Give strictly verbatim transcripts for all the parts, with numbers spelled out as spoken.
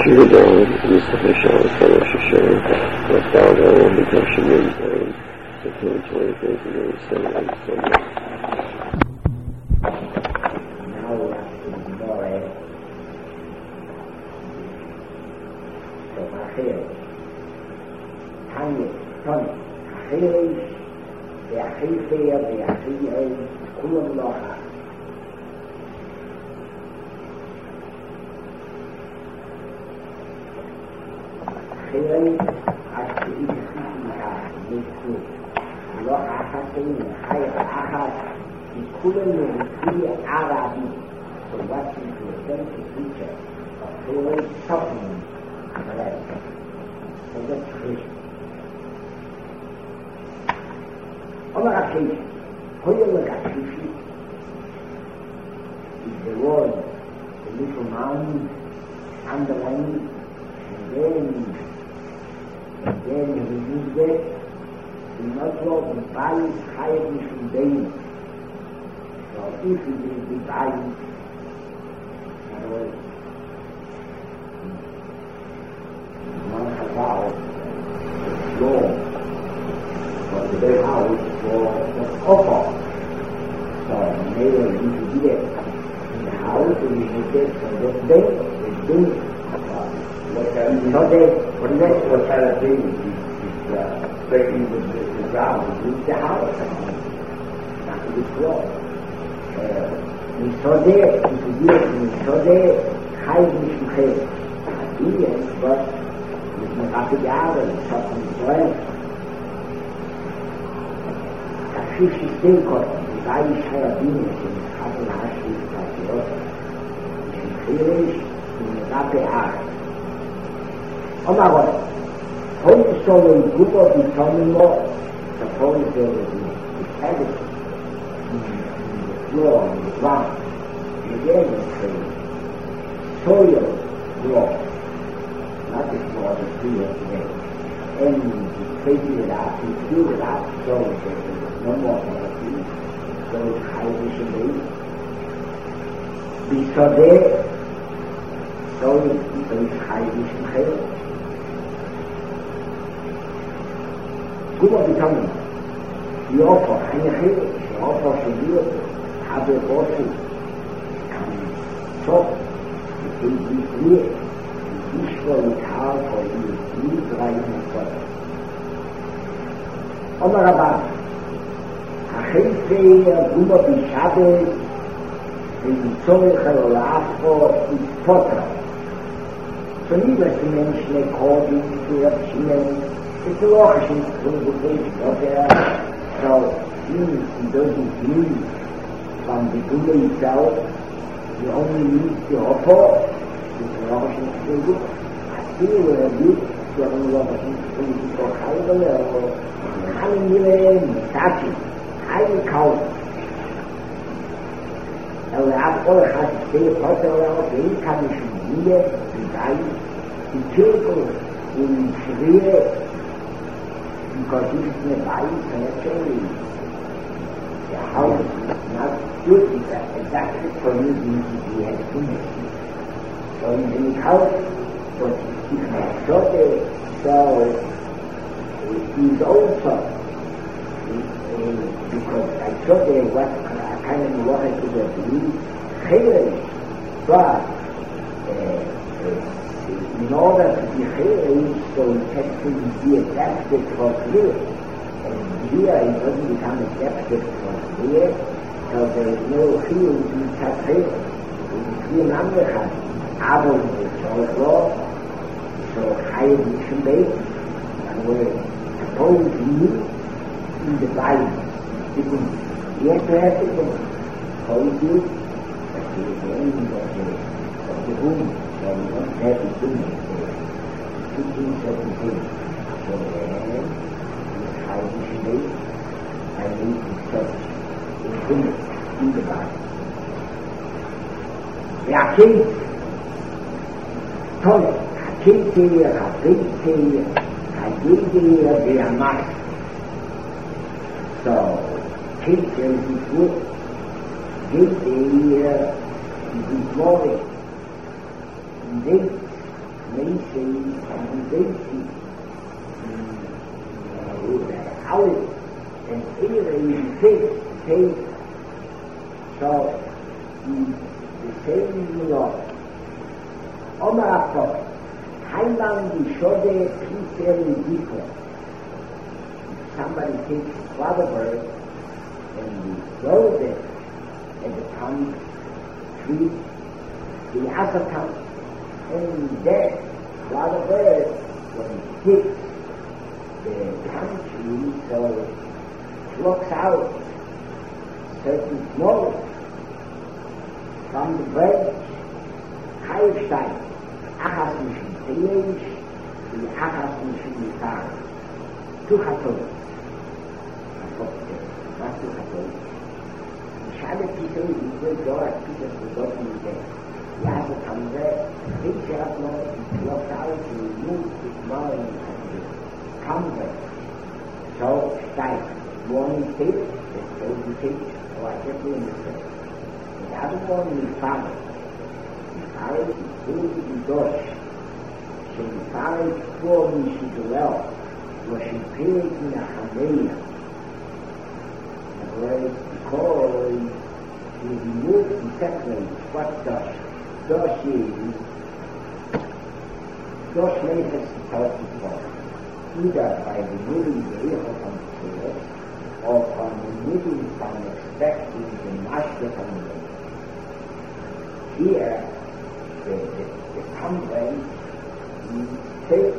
Judah, Yisrael, Fellowship Shem, Rathal, Mikashim, and the twenty days and the seven Sunday. Now we have to ignore so Achil. Tanya, Tanya, Achil, the Achil Fear, the Achil, Kulam Locha. Achil, Achil, Achil, לא אחתים, חי אחת, כולנו לפי ערבי, so what is the authentic feature of Torah suffering America? So that's Christian. Omar Akish, Hoyomar Akish is the word, the little mound, underlined, and then, and then he used it. We not know the body is higher than the so if it is the body, in other words, not about the floor, but the very house for the offer. So maybe you should get in the house and you should get from the day, the day. So they, what is that? What kind of thing is uh, breaking the, the, the ground, with the house, not the floor. Misode, if you do it, Misode, hide Mishmuchet. Yes, but with Mekapiyar and something Israel. Kashish is still caught, the guy is Hayabin, and Happen Hashi is Kapiyot. Mishmuchirish, in Mekapiyar. Omar, Holy Soul is good of the common law, suppose there will be habit in the floor, on the ground, again in tree, soil, floor, not the floor, the tree of today, and you take it out, you fill it out, so there is no more therapy, so it's high vision. Besides, so it's high vision. Kuba becoming the offer, and the offer should be have a portion, and so it will be clear, the Ishwa is hard for you, you drive in the water. Omar Abba, Achilfe, Kuba Bishabe, the Tzorech al-Afro is Potra. So needless to mention, according to Rav Shimon, it's a law of the so he doesn't use from the Buddha itself, he only uses the offer, it's a law of the Buddha. I see where I use the law of the Buddha for Haibale or Halimile, Misachi, Haibikau. Now we have all had to say, Potter, the incarnation here, the guy, the children, in Sharia, because this is nearby, so actually the house is not good, it's exactly for you to be had seen it. So in the house, but it's not so there, so it is also, uh, because I saw there what uh, kind of water to the belief, chayrish, but uh, uh, in order to be chayrish, so it has to be adapted for clear. And here it doesn't become adapted for clear, so there is no field in chayrish. It is clear number has Abel is law, so chayrish should be, and we suppose you in the Bible, you have to have it, hold you, but the end of the, of the room. So we don't have to do it. fifteen seventeen. So then, this how we should be. I need to search in in the Bible. The Akim, Tole, Akim Teya, Akim Teya, Akim Teya, they are not. So, Akim Teya is good. Akim Teya is good glory. This Macy and Daisy out and even take take so the same law. Omar Highland showed fairly different. Somebody takes a father bird and we throw it at the palm tree, the other palm, and that father bird, when it hits the palm tree, so it looks out certain smoke from the branch, Heilstein, Achas Mishim Teish, the Achas Mishim Yitar, two Hatot. Was du Hatot? Ich habe diese Liebe dort, diese Produkte gesehen. Ja, so kann der Picture of Lord, it looks out to move his mind and come there. So, Stein, morning state, it's so you take, or I get you in the state. The other one is father. The father is good in Deutsch. So the father is poor when she do well. Was she paid in a Hamelia. The word because he removed and separates what Deutsch. Deutsch is Deutsch makes us talk before. Either by removing the vehicle from the field or from removing from expecting the master from the way. Here, the, the, the complaint takes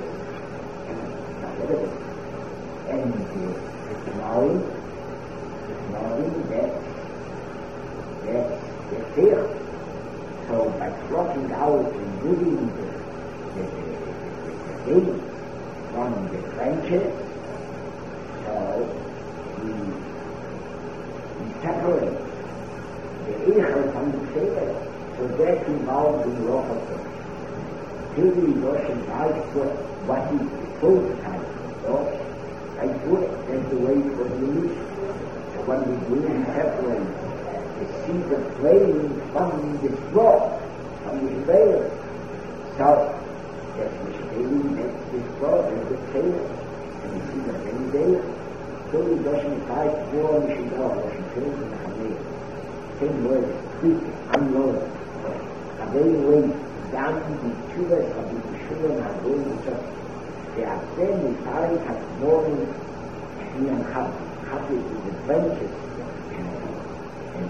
and the knowing, the knowing that, that the fear. So by blocking out and moving the, the, the, the, the gate from the trenches, so we, we separate the Eichel from the fear. So that's involved in Rochester. Till we Russian right foot, what is the full type of Rush? Right foot, that's the way it was used. So when we do, we separate the seed of flame from the straw, from the veil. So that's the shading, that's the straw, that's the tail, and the seed of flame there. So we Russian fight for, we should go, Russian fields in the Hamir. Same word, quick, unload. A very way down the tubers of the children are going to just they are then the parents have known and have happy with the branches and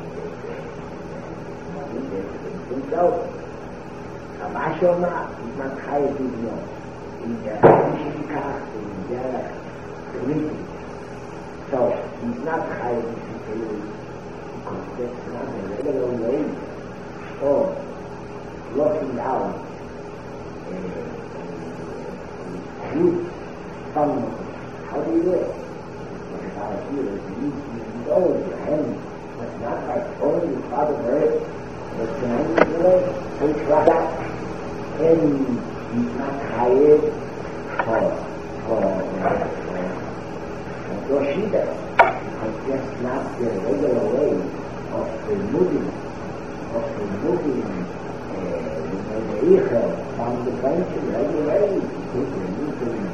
they think out. Abashona is not high as you know. In the Mishika, in the Greek. So he's not high as you know because that's not a regular way. Oh. Looking down you from how do you do it? Because our here is you know your hand, but not like throwing your father bird, but can you do it? Take like that, and he's not tired for for for Yoshida, because that's not the regular way of removing of removing the Eichel from the bench in regular way, because we're using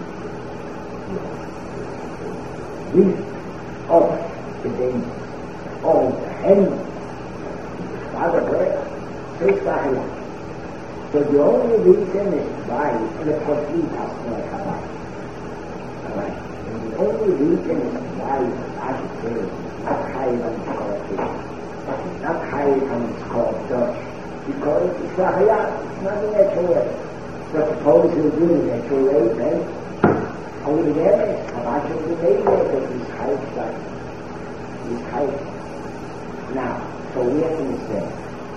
this of the danger, of the hand, the father bird, takes the hand. So the only reason is why the complete has no Kabbalah. Alright? And the only reason is why I should say not high on the called not high on the called Dutch. Because it's not a it's not a natural way. But suppose you do the natural way, then only the damage, how much of the day that is high stuff. Is high. Now, so we have to understand.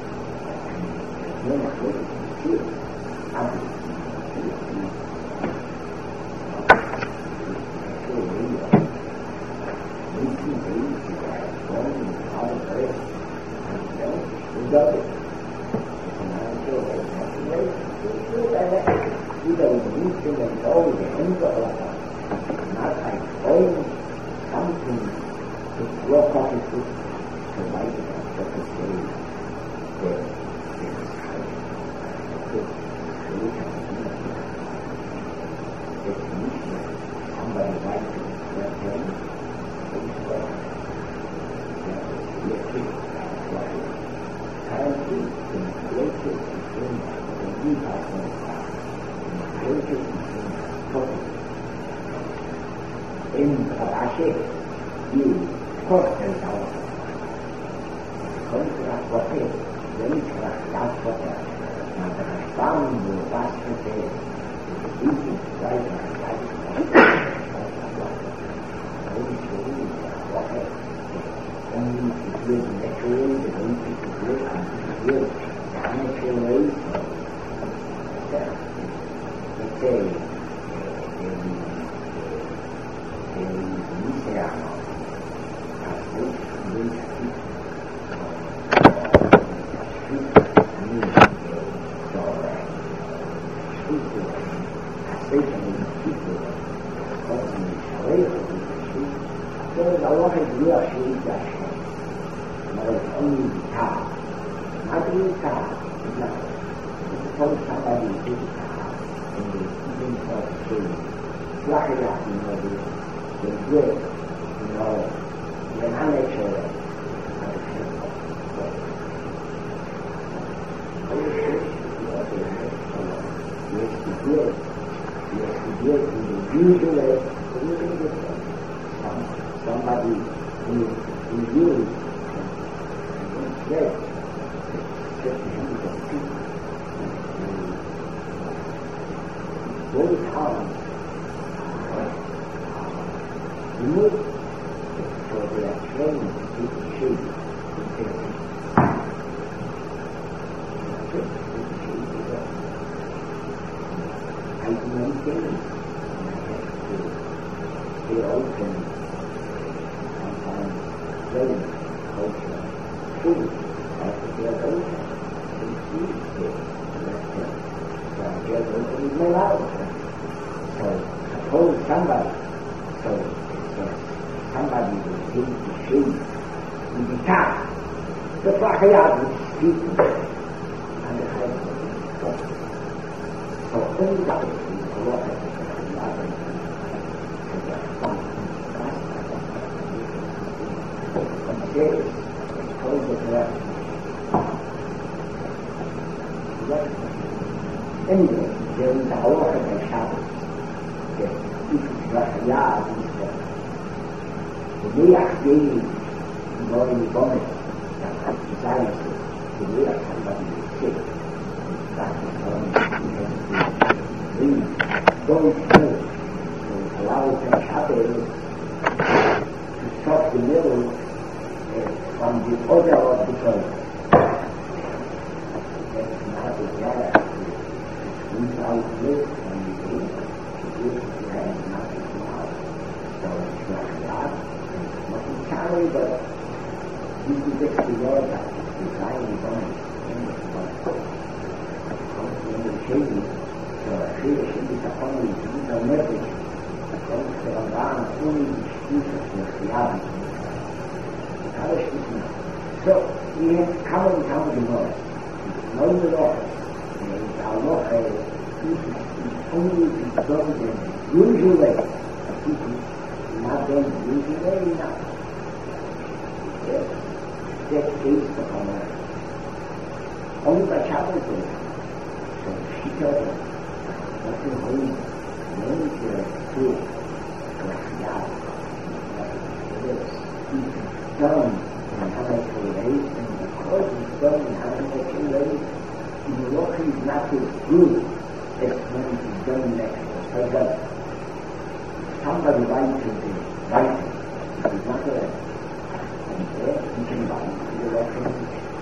No matter what it is, either reducing and going the end of life, not like throwing something to block off his foot to light it up, but to say that there is high. speak in creative in the department in creative in topic. In Parashe, you quote the Tao. Contra quote, Ventura das quote, and the Bambu Basket, the Beating Right and Right. Only to do it naturally, the only to do it and to do it natural ways. Let's say, the Miserano, as which we speak, Allah has really shown that not only the car, not only the car, no. Suppose somebody is the car and they even for the shade. Flash it up, you know, they, they do it, you know, they're not natural. Yes, to do it. Yes, to do it in the usual way, so you can do it. Somebody who who used and said certain kinds of people those harms removed, so they are trained to take the shape in therapy. I do many things and I have to stay open. Very culture, food, after they are very they see it, so they are going to be more out. So suppose somebody, so somebody will take the shade in the car, the Fahayat will speak and the head will go. So only that is the law of the other and the fun. Yes, told the correct. Anyway, there is a lot of the shadow. Yes, this is what Yah is there. The Meach gave Lori Gomez that desires to wear somebody is sick. That is how he has to bring those things to allow the shadow to stop the middle from the other optical that's not there without this and the this has nothing now. So it's not that, it's not entirely, but this is just the word that is designed on it. And it's about when the shady, so a shady should be only to be the message, because there are only excuses for reality. So we have come and come to know it. Know the Lord. And our Lord is only to done the usual way. The people not done the usual way enough. Yes, that is the command. Only by chapel is it. So she told us, what's in home? No need to do it. Done in intellectual ways, and because it's done in intellectual ways, the work is not as good as when it is done in natural. For example, somebody writes to the writing, it is not correct. And there he can write to the reference.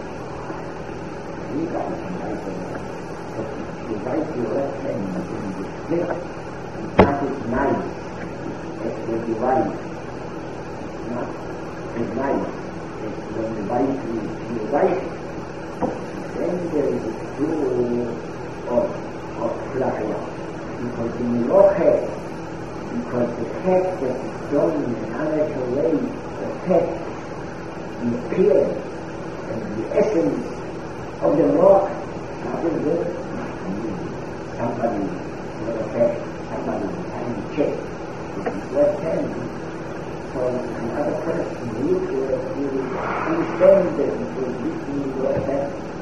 Anybody can write to the reference. But if you write to your left hand in the script, it's not as nice as when you write. It's not as nice as when you write to your right. Then there is a rule of, of Flahya. Because in your head, because the text that is done in an unnatural way, the text, the appearance, and the essence of the rock, nothing good. Somebody, for the fact, somebody behind the check, this is left hand. So another person who will understand that it will give me what that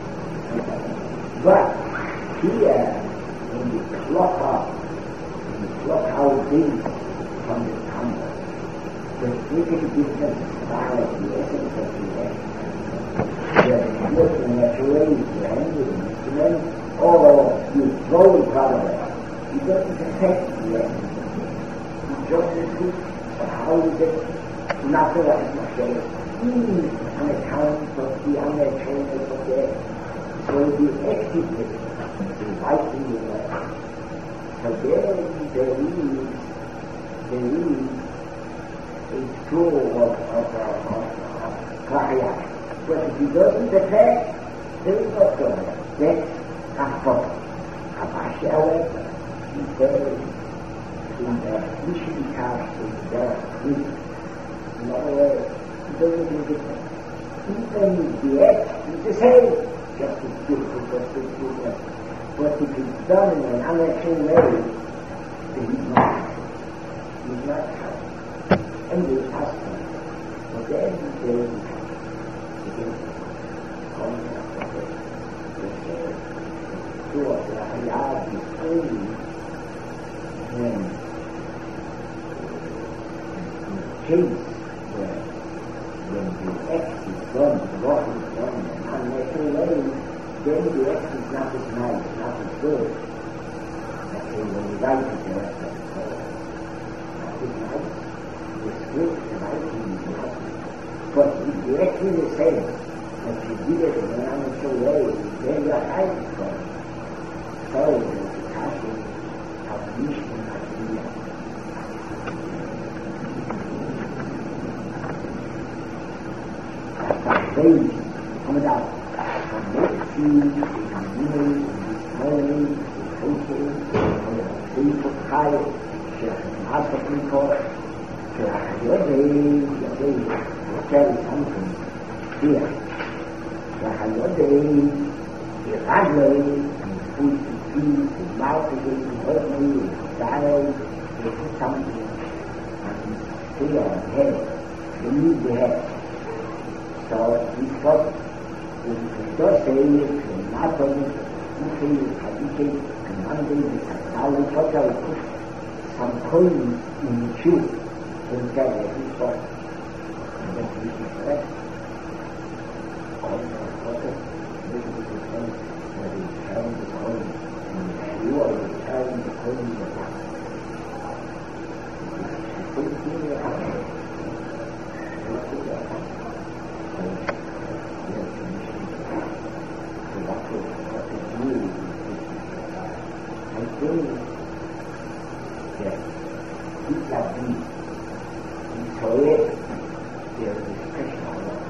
But here, when you pluck up, when you pluck out things from the tongue, the little different style of the essence of the essence, the looking at your ways, your handling instrument, or you throw it out of it, it doesn't affect the essence. It just is so how is it? Nothing else must say, even on account of the unnatural of the essence. So the activity is right in the way. So there, there is, there is a flow of, of, of, of Klahaya. But if it doesn't affect, there is no problem. That's a problem. Kabashi, however, he says in the mission cast is there with, in other words, it doesn't make a difference. Even the act is the same. Just as beautiful, just as beautiful. But if it's done in an unnatural way, then he's not. He's not happy. And the husband, but then there is again, contact of it. The two of the Hayab is only when in the case where when the act is done, what is done in an unnatural way, then the act is not as nice, not as good. Okay, when you write it, the rest of it, not as nice, the script, the writing is not. But if the act is the same, that you did it in an unnatural way, then you are right from it. So, the passion of mission has to be done. Baby, coming out from next to the community, this morning, this coaching, on the street of Kyle, she has an hospital court, she has your day, your day, you carry something here. She has your day, your family, and food to feed, the mouth to get to hurt me, the style, you put something, and stay on head, you need the head. So he's got, he does say, from Napoli, Uke, Kadike, and Monday, now we thought I would put some coins in the tube to tell what he's got. And then he is correct. Coins are water, this is the coins, where they return the coins, and you are returning the coins of that. It's the same thing that happens. It's the same thing that happens. I think that vis-à-vis Israel, there is a special law.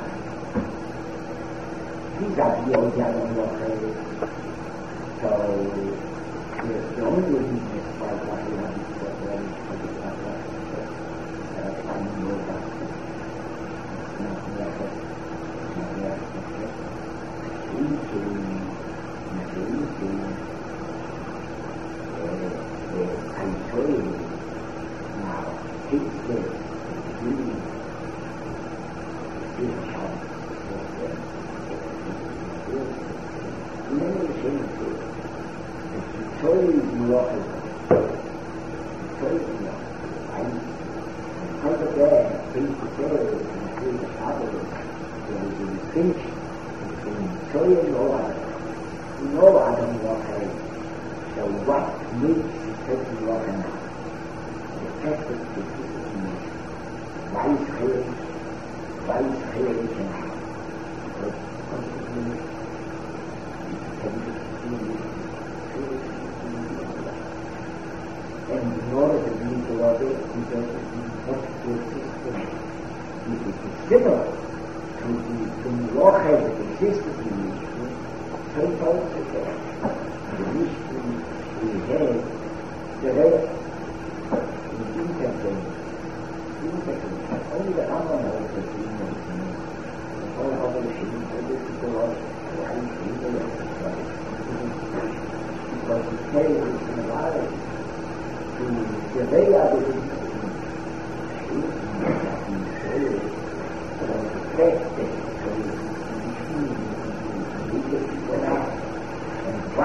Vis-à-vis all the other laws, so the only business why what we have is that there is a particular law. There are some laws that it's not there, it's not there, it's not there. Eating, I told you now, it's this, really, this child, many things, the toy is not, the toy is not, and out of there, things to say, and through the shadow, there is a distinction between toy and no other. No other water. So what makes the certain water now? The fact that the system is wise clear, wise clear we can have. Because consequently, it can be and in order to be the water, we have to be what the system is. If it is similar to the water that exists in the so it's also there. The mission we have, the rest, the intervention, intervention, only the common knows that we know it. All other machines, all this is the Lord, why is he the rest of the because he carries it in a life to survey other things. He says, so the fact that so the machine is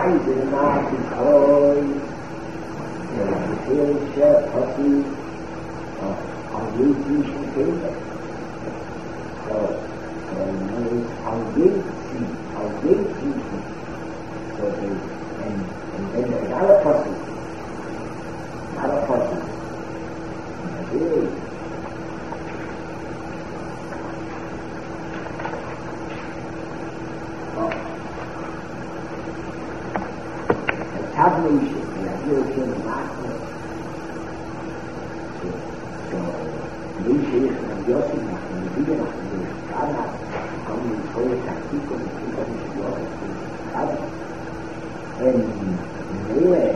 eyes in the mouth is closed. There is a field shirt, pussy, or radiation paper. So, so now it's our radiation, our radiation. So they, and, and then there's other pussy, other pussy. Really. Tabulation, the European market. So, so, the issue is that the Aussie market, the bigger market, the Australian market, come in for a tactical, the people in the Europe, the Australian. And anyway,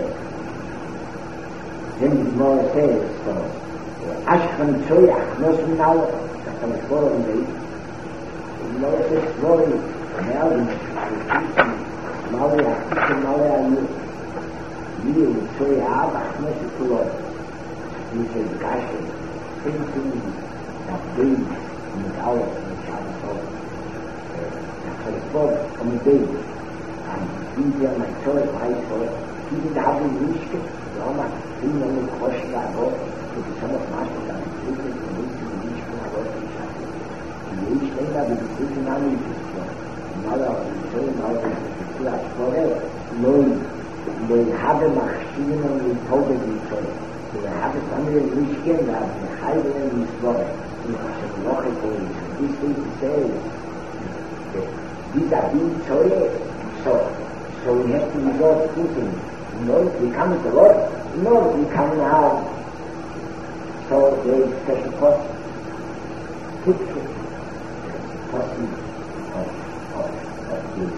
then the more says, so, Ashkan Choyak, no some now, that's on the following day. The more says, Rory, Melvin, the teaching, Maui, I teach him, Maui, are you? You so yeah, but not to Lord. You say, gosh, thinking that big in the hour in the Chinese home. That's a sport from the day. And India, my choice, I saw, he did have a wish, Rama, he knew the question I got, to the son of Master, and he did it to me to the wish when I got to China. And the wish thing that we did it in our wish, another, we saw another, we saw forever, knowing. They have a machine and we told them each other. They have a family in Michigan that they hide in this boy. They have a logical reason. This thing to say these are being sorry. So, so we have to resort to thinking. In order to become the Lord, in order to become now. So there is special cost. Picture. Costing of, of, of this.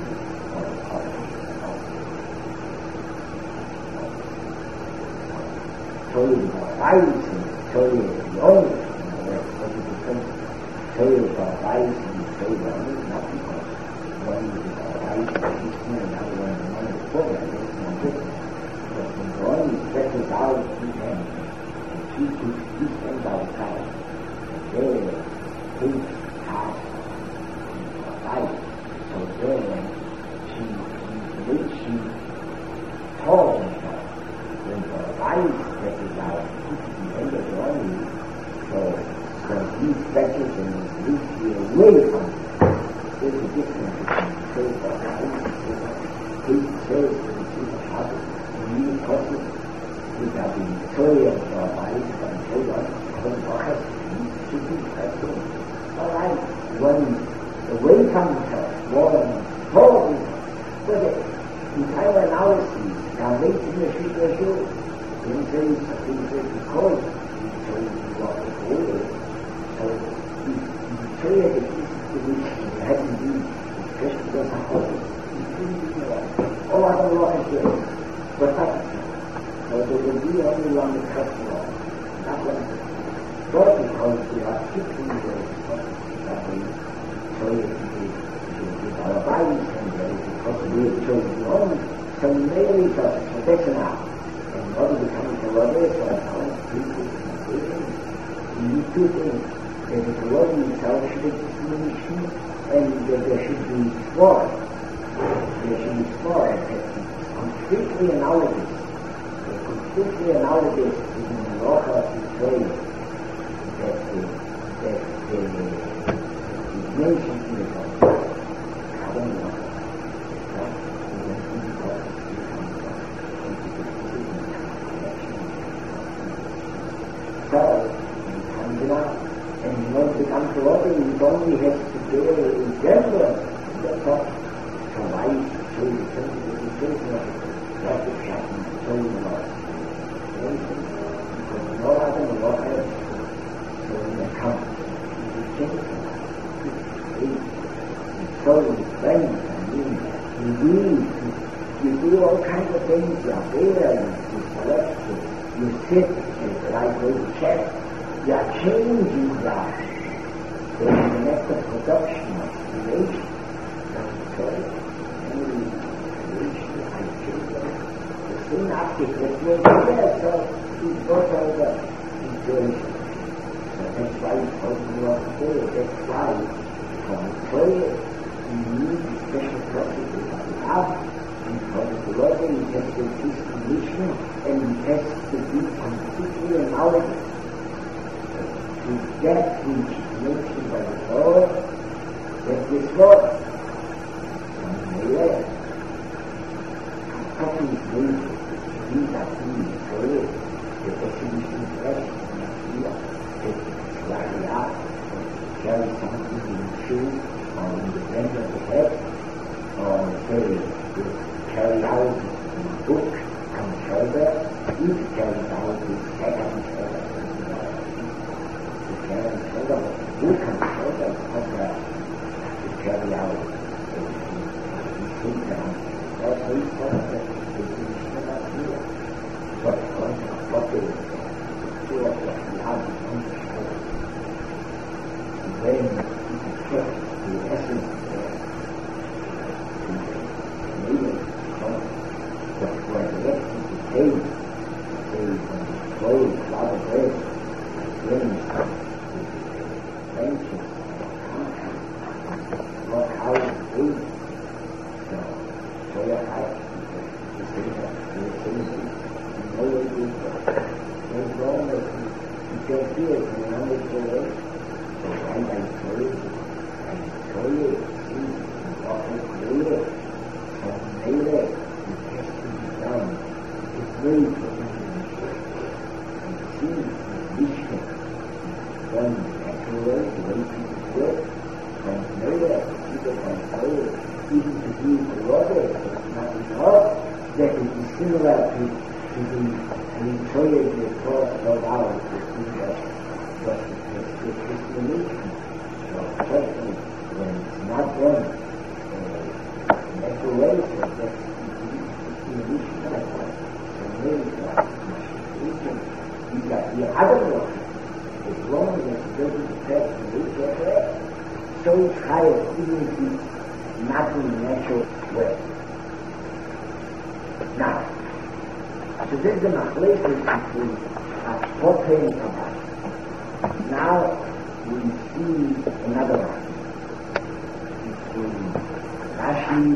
Show you the eyes and show you the own. Show you the eyes and show you the own, not because one is the eyes and this one and the other one is one before that, that's not different. But when one is stretches out his hand and she puts his hand outside, there his house is alive. So there she makes she tall herself. When the eyes stretches out, the end of the only, so, so he stretches and leaves you away from it. There's a difference between the faith of the eyes and the faith says and the faith of habit. And you also, without the story of the eyes and so on, from the heart, you should be practicing. All right, when away from himself, one, forward, but in time analysis, now making the sheet of you, then there is something that you call it. So you walk away. So you say that this is the wish you hadn't been, just because I hope it. Oh, I don't know what I say. But that's it. So there will be only one that cuts you off. Not one that. But because we are keeping the that we show you with our bodies and there is a possibility of showing you only. So maybe so, so that's enough. And what is becoming the Lord is, so how people you need two things. There is the Lord himself should be distinction, and that there should be sword. There should be sword. Completely analogous. Completely analogous is in the law of Israel that the that the is mentioned in the Bible. I don't know. So, and you know, and in order to come to order, you only have to do it in general. That's all. So why show you the children of what is happening to show you the Lord? Because no other than what I have so in the account, you change it. So you friends and you, you read, you do all kinds of things, you are there, you select, you sit, and like those chefs, you are changing that. There is an act of production of creation. That's the choice. Any creation, I choose it. The same object that was there, so it goes over situation. So that's why it's called the Lord today. That's why for prayer, you need the special property of the love, and for the Lord intern. Das heißt, dass das nicht mehr Natur. Gott konnte Gott ist. So, dass die haben angesprochen. Und wenn diese Schrift, die Essen, die Leben kommt, das war der letzte System, die von Freude, klare Welt, wenn Menschen, what how to do. So, so your house, you see that, you see that, you know what you do. There's wrong with you. You don't see it, you know it's the way. So I like to tell you, I tell you, see, you walk with clear. So later, you test to be done. It's very for you to see, you wish it. Done natural way, the way people work. From later, people can say, even to be corroded, it's not enough, that it is similar to, to the enjoyed the thought of ours, to see that what the explanation. So certainly, when it's not done, uh, natural way, so that's the explanation like that. So maybe that you got the other one, as long as it doesn't affect the nature, so it's higher even if it's not in the natural way. Now, so this is the machlekes between Potter and Kabbalah. Now we see another one between Rashi,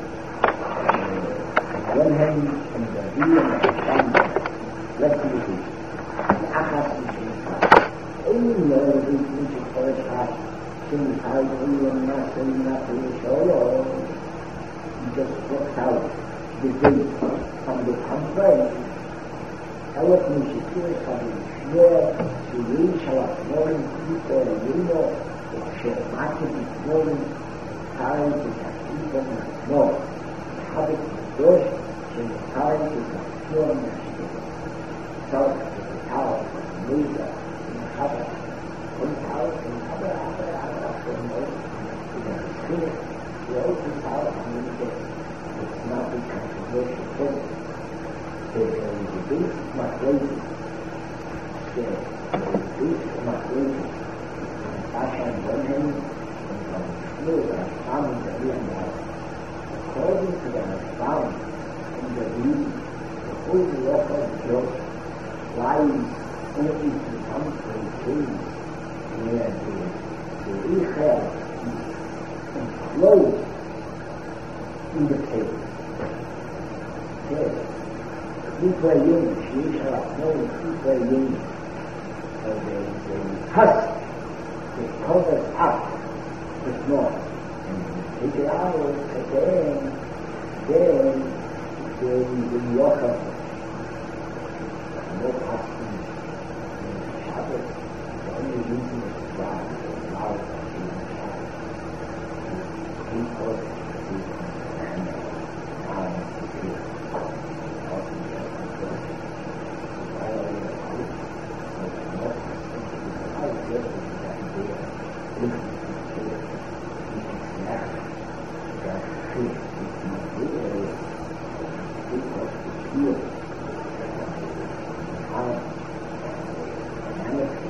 uh, one hand, and the Rebbe and the Rambam. Let's see it. The Achas Mishmah. Only know the Mishmah first Rashi. Things how you and nothing, nothing, so you just worked out the date from the conference. How it means you feel something schwer to reach our morning people, you know, it's a market is morning, time to have people not know. How it is first, so the time to have pure messages. So, the tower, the media, the cover, one tower, and other, other, other. The open power community is not a controversial thing. There is a basic machlokes. There is a basic machlokes. Pasha on one hand, and from Shmuel, Rashbam, and the Rambam. According to the Rashbam and the Rebbe, the whole law of Job lies only to come to a case where the The Eichel is enclosed in the table. Okay. People are young, she shall have known people are young. So there is a husk that covers up the snow. And when you take it out, then, then there is a yoke. No husking in the Shabbat. The only reason is dry. Out in the child. People who can down to feel out in the control. All of the house, so the most I get is that they are looking to feel it's not that fear. It's not really because to feel how dynamic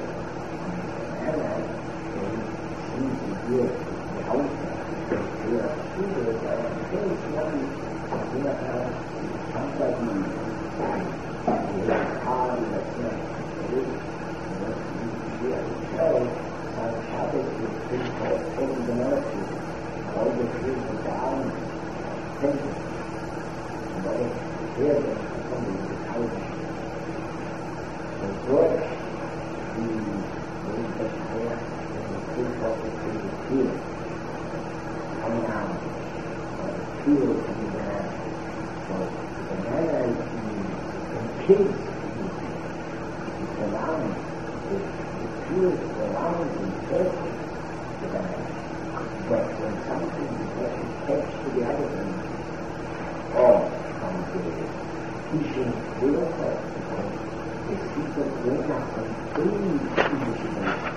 Yes, the house here, here, there is one, here, somebody, the car, the snake, the here, so, on Shabbos, the thing called Holy the Mercy, all the trees are down, thinking, but here, there's somebody in the house, the George, the, the, the, the feel coming out or the feel coming down. So the banana is in kids it's around it it feels around in circle the banana. But when something is attached to the other thing or from the teaching will hurt because the people will not complete initiative.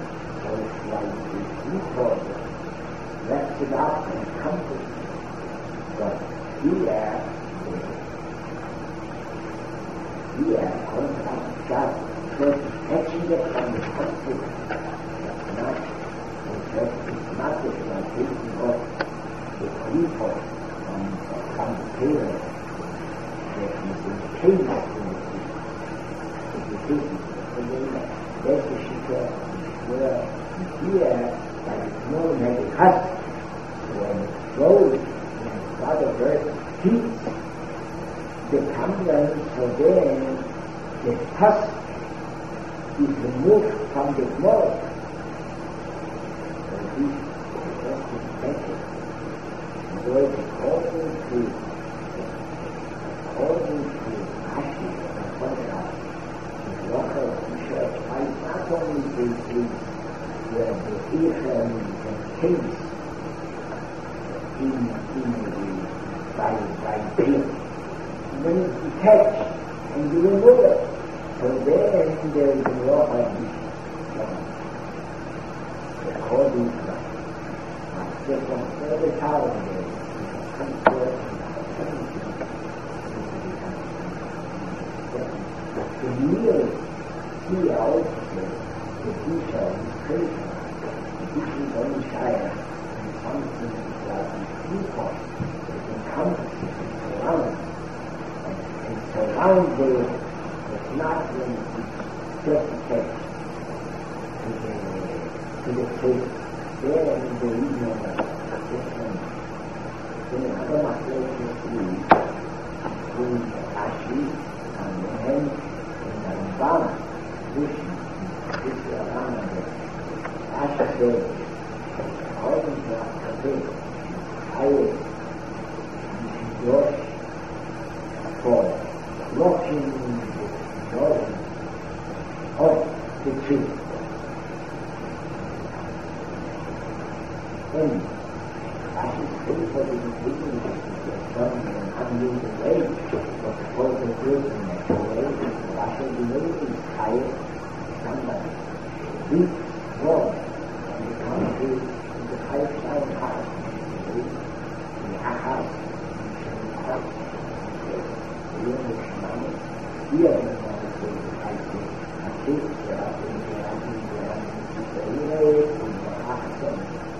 Like the people wraps it up and comforts here, here, contact, just, just catching it from the conflict, it's not, it's not just like taking off the people from, from the parents that is in the case in the education. That's the shikha where here, like it's known as a husk, when it flows in the father birth teeth, the tumbler, so then the husk is removed from the mold. So this is just the method. So it's according to, according to Rashi, the contrast, the local church, not only the, the, the, the Israel and kings in, in the, by, by being, when it's detached and you remove it, so then there is a law of this, according to that. So from every tower there is a comfort and the real here also the teacher is Krishna, the teacher is only Shaya, and something like a people that encompasses and surrounds, and, and surrounds the, the nothing is just attached to the, to the faith. There is the reason of different. Then another mathematics is between Ashi and then in the Rambam. Krishna, this is a Rama there. Asha says, according to Akabir, I will wash for blocking the door of the tree. And Asha's painful is taking it from an unusual way, but for the good and natural way, Asha is higher. Somebody deep wall and you come to the five-side house, in the house, in the house, the English money, here in the United I think, I think there are things that I think there are things that you know, in the house, so,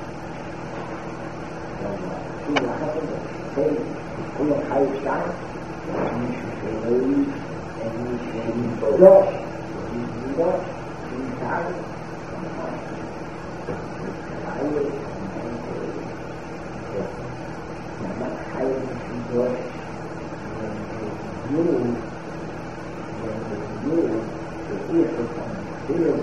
in the house, say, full of five-side, and you should say, and you should say, Josh, Josh, inside, I will I'm not hiding from Josh when you, when you, the ear from the fear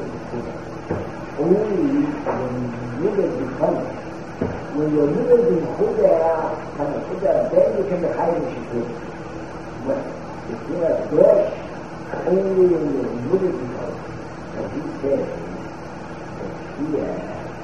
only when you will become, when your will be Huda, from the Huda, then you can be hiding from it. But if you are Josh, only when your will become. So he says that here,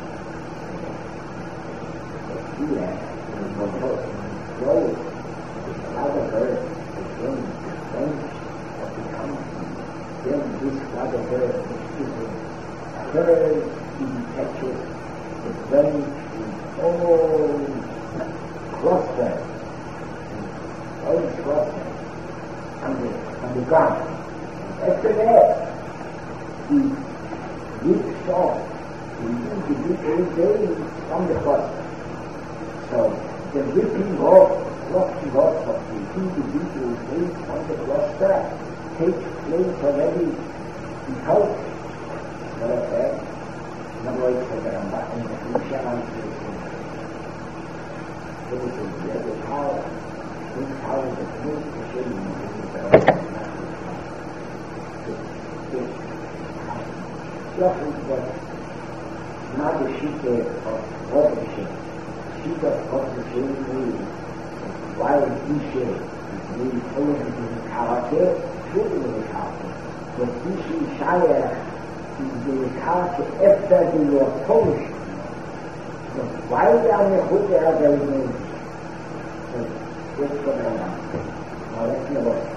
that here, in the boat, in the road, the other bird, the wind, the French, of the country, then this other bird, which is a bird, he catches the French in all clusters, all clusters, on the, on the ground. After that, he leaps off, he individually from the cluster. So the ripping off, blocking off of the individual things from the cluster takes place already in house. What I said, number eight for the Rambam and the Shaman the other power, this power is the most machine. What is that? Not the sheet of publishing. Sheet of publishing means while he shares, it means only the character, truly the character. But this is higher is the character after the your publishing. So while they are in the hood, they are very new. So that's what I want. Now let's know what.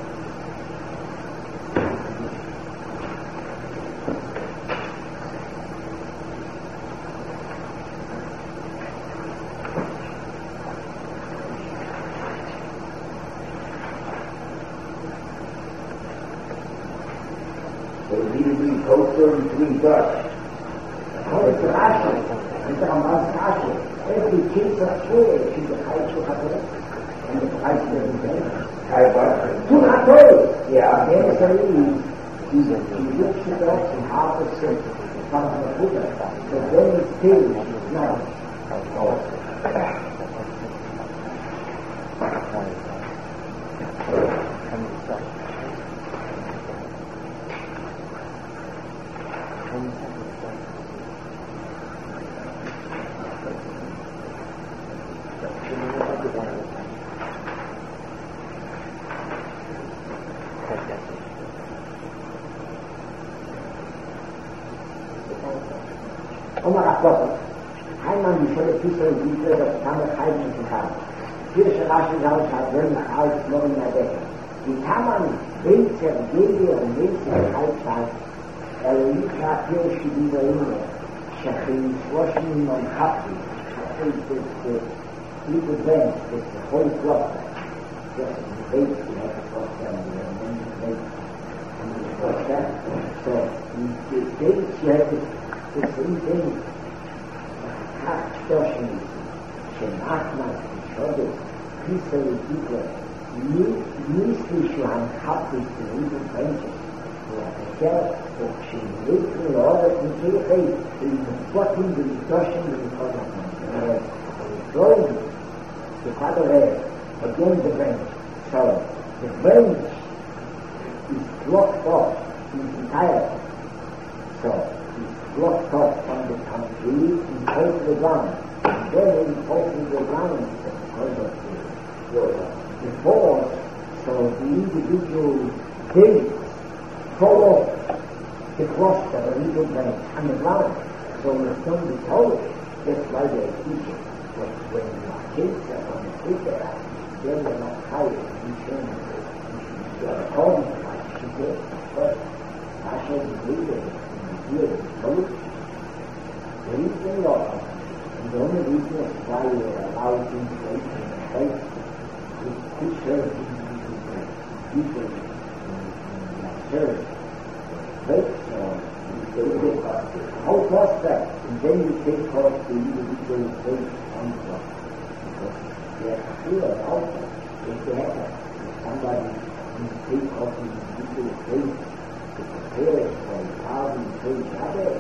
be kosher and three dust. Oh, it's Rashi. It's a Ramban's Rashi. Every case of share should be high to Hatorah. And the price doesn't pay. To Hatorah. Yeah. Then it's a really easy. He looks at us and half a cent from the Buddha. So then it's still no. Oh. Oma Rakoto, Heimann, die volle Pisse und Güte, das kann man heimlich haben. Hier Rashi raus hat, wenn man alles noch in der Decke. Die kann man, wenn sie gebe und wenn sie Halbzeit, Elika, Kirche, die da inne, Schachim, Schwoschen und Chapri, Schachim, das ist die Band, das ist der volle Klopfer. Das ist die Welt, die hat das Vorstellen, die hat die Welt. Und die Vorstellen, so, die Welt, die hat it's in things half discussion שמעתמן, שודס, פיסה וטיפלה ניסלי שלהם חפש תלמידים פרנצ'ס והקשר וכשנריקים לאורך נקרחי ומפותים בלטושם ולפותים ודרוים אחד הרי again the branch so the branch is blocked off in entirety so blocked off from the country and hold the ground. And then in holding the ground because of the, the force, so the individual days follow the cluster, the little branch, and the ground. So the stone be told, that's why they teach it. But when you are kids and on the figure, then you're not higher. You shouldn't. You are according to what you did. But I shall be reading. Here is both. There is the law, and the only reason why we are allowed to inflate in the faith is to serve people in the service. Faith, so you say the whole prospect, and then you take off the individual faith on the top. Because they are clear also, if they have somebody who take off the individual faith, to prepare for having to each other.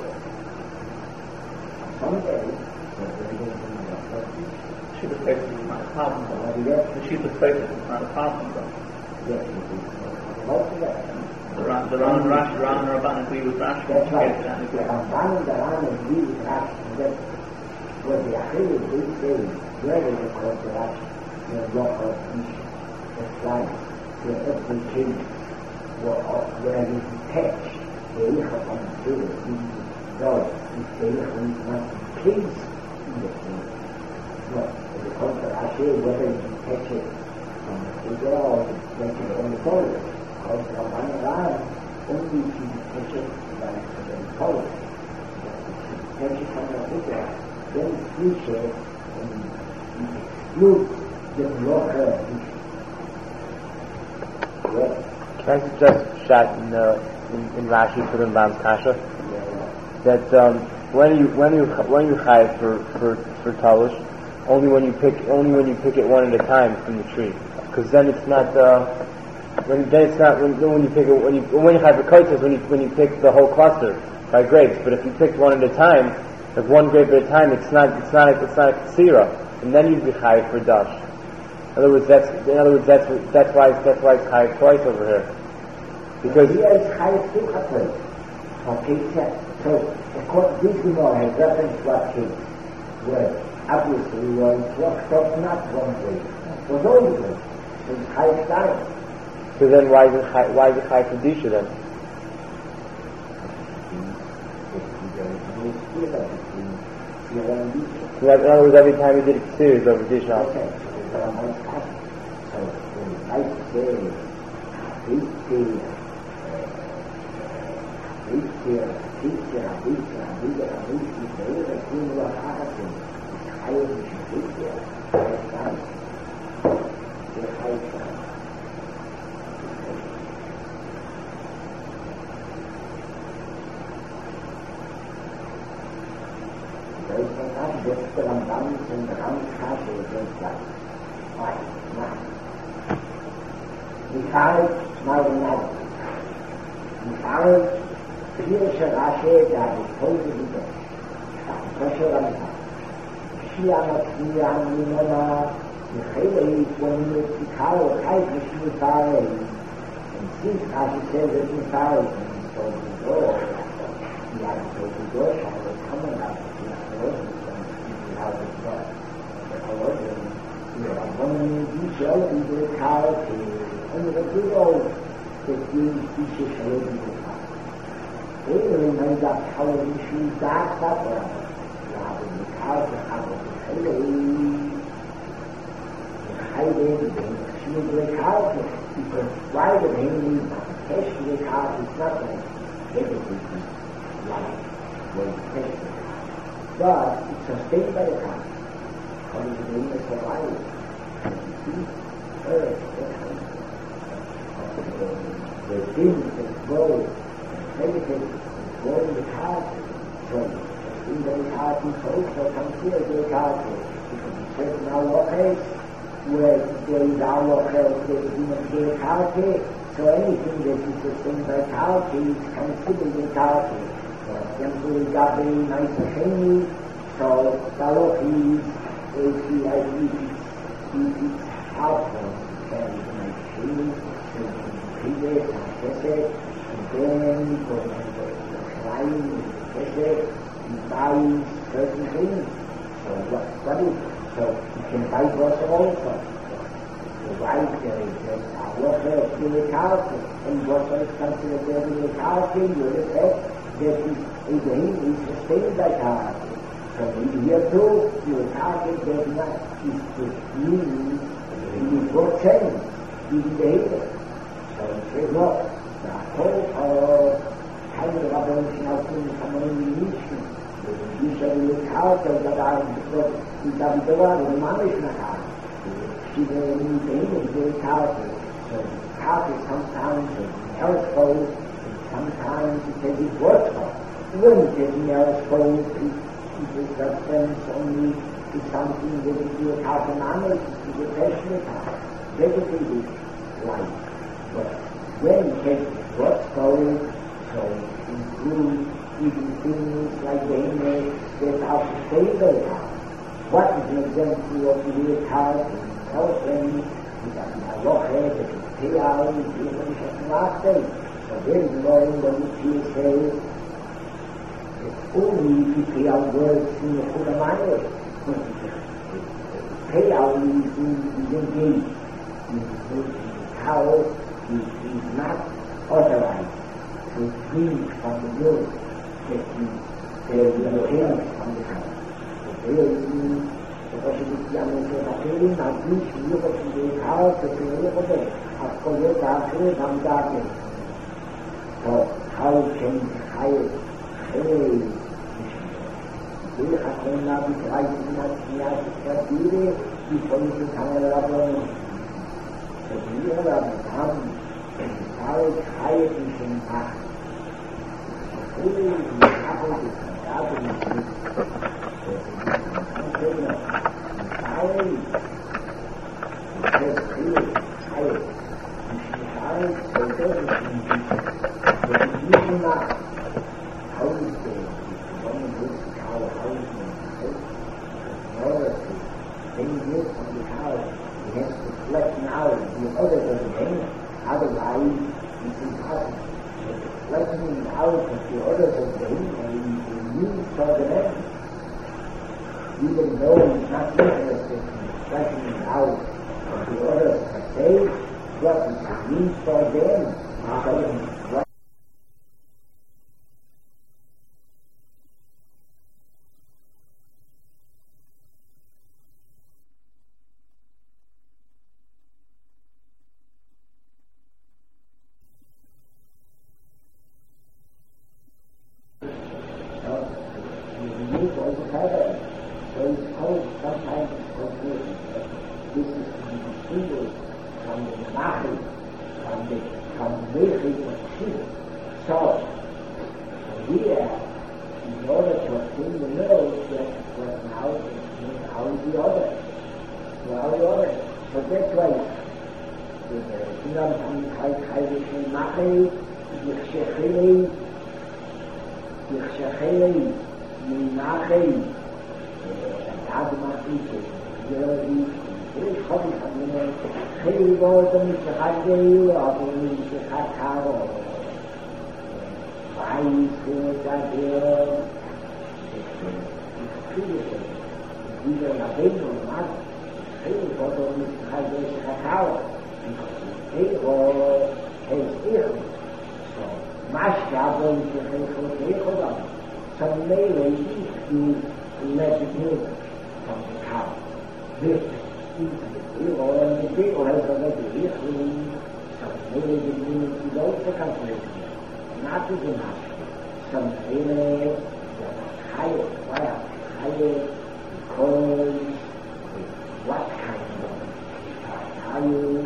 Someday, so they're going to be like that. Sheep of faith is not a problem, though. The sheep of faith is not a problem, though. Yes, it is. Most of that. The Ran, the Ran, Rashi, Ran, and Rabban agree with Rashi. That's right. The Ramban and the Ran agree with Rashi. And that's what the Achilles, they say, whether they call the Rashi, the law of Misha, that's right. The every case where it is attached, the Eicha on the field, though if the Eicha is not encased in the field. No, the concept I say whether you catch it on the figure or you catch it on the pole. Because the Ramban around, only if you catch it like the pole. If you catch it on the figure, then it's future and you exclude the blocker issue. Yes. Can I suggest that in, uh, in, in Rashi for the Rambam's Kasha? That um, when you when you when you chai for for for talush, only when you pick only when you pick it one at a time from the tree, because then it's not uh, when then it's not when, when you pick it when you when you chai for kotzes when you when you pick the whole cluster by grapes. But if you pick one at a time, like one grape at a time, it's not it's not it's not a ksira, and then you'd be chai for dash. In other words, that's in other words that's that's why that's why it's chayav twice over here. Because here is chayav two chayav. Okay, so of course this Gemara has reference to what case where obviously we were blocked off not one way, but all the way. So it's chayav time. So then why is it chayav, why is it chayav kedusha then? In other words, every time we did a series over Disha. Okay. So when I say Viti, Viti, Viti, Viti, Viti, Viti, they are doing what happened. It's higher than Viti. It's nice. It's higher. Right. Right. Right. Michael Marinelli. Michael Pierce Rache da Disposal Video. Pressure on the Shiana Kian Minoma, Michael, when you Michael, I wish you fire. And since I said that you fire, so the door, he had to go to the door, I was coming out to the door, and how it was. However, you know, when you detail, you do it how to, and the good old, that you teach a little bit. Really made up how you should back up or rather the cow to have a hello. The highway, the should be a cow because why the name is test the cow is not like everything like when test the cow. But it's sustained by the cow. How is the name of the life? Earth, the things that grow. Meditate, growing the heart, so in the heart and soul, so come here, the heart, because it's certain our place, where there is our place, there is in the heart, so anything that is sustained by heart is considered the heart. So, Yamsuri Gabi, nice Sheni, so Taloki is the idea, it's outcome, and nice Sheni, so Pide, Sese, then for the trying to buy certain things. So what, what is it? So you can buy water also. The right there is uh, water in the house, and water is considered there in the house, you will say that is a is sustained by God. So here too, your target does not is to mean in the God change, in the behavior. So it says no. The whole of kind of revelation of things coming in the mission. Usually the house of the God is that the one who managed the house. She will need the image of the house. So the house is sometimes exposed, and sometimes it can be worthwhile. When it is exposed, it is reference only to something that is the house of management, to the passionate house. Basically, life. But when you take what's called, so include even things like the image that are sustainable house. What is an example of the real house in California? We got the Aloha, the Payal, the Information last day. So there is no when you say that only the Payal works in the Kudamaya. Payal is engaged in the house. He is not authorized to drink from the milk that he is obtained from the house. So there is the possibility of obtaining a drink milk from the house that he is obtained. Of course, after some darkness. So how can hire hey we have to now be trying to not see us to be before you come around. So we have become how higher we can pass. So who is the apple is the apple is the higher because clear higher. You should higher so everything but you do not how is the one who goes to cow how is the in order to bring this from the house he has to flatten out the other doesn't hang. Otherwise, it's impossible. But flattening out of the others of the and the use for the man, even though he's not interested in flattening out of the others per se, what is the use for them? So all the others. So that's why כולם חי בשביל מחי, יחשכי, יחשכי, מנחי, עד מחי, ירדי, יש חובי חמינה, חי בו את המשחק גאילו, אבל משחק קרו, וייס גדיר, התחיל את זה, גילה רבינו, מה? חי בו את המשחק גאילו, קרו, Ego has ichud. So, mashka going to ichud, ichud. So maybe you let it in from the cow. This is ego, and the ego has already ichud. So maybe the meaning is also calculated. Not to the mashka. So maybe the higher, why higher, because what kind of higher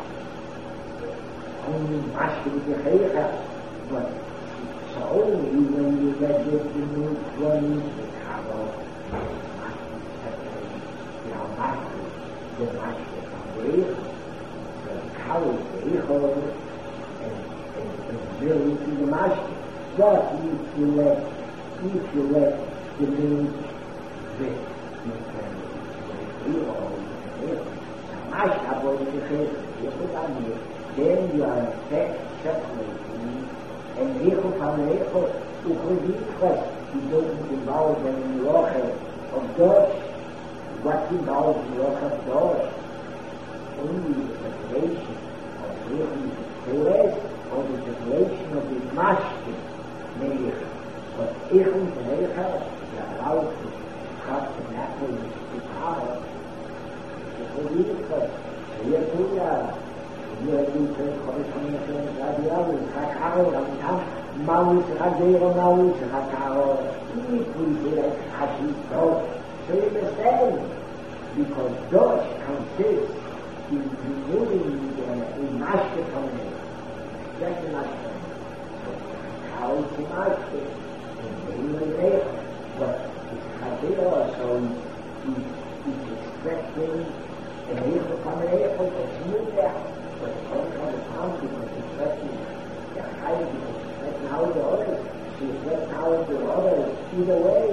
only mashkin b'cheicha, but so only when you get this new one, the cow, mashkin, you know, mashkin, the mashkin from the eichel, the cow is the eichel, and, and, and really to the mashkin. But if you let, if you let the milk drip, you can, the eichel, the eichel, the mashkin, but the eichel, you put on it, then you are separating and Eichel from Eichel who could eat first. He doesn't involve in the Roche of Dosh. What involves in the Roche of Dosh? Only the separation of Eichel the rest or the separation of the Mashkin Meich. But Eichel and Eichel are allowed to cut the apple with the power. He could eat first. So you do that. יהודי צריך חודש חמש עשרה גדיאל, יצחק קארו, רביתם, מהו יצחק גאירו, מהו יצחק קארו, equally direct Hashito. So you understand, because Dosh consists in removing the mashke from it. That's the mashke. So how is the mashke? In the way, but it's Hashito, so it's expressing a little from an apple, it's moved out. But it's all kind of pound because it's reflecting the high, because it's reflecting how the others, she reflects how the others, either way.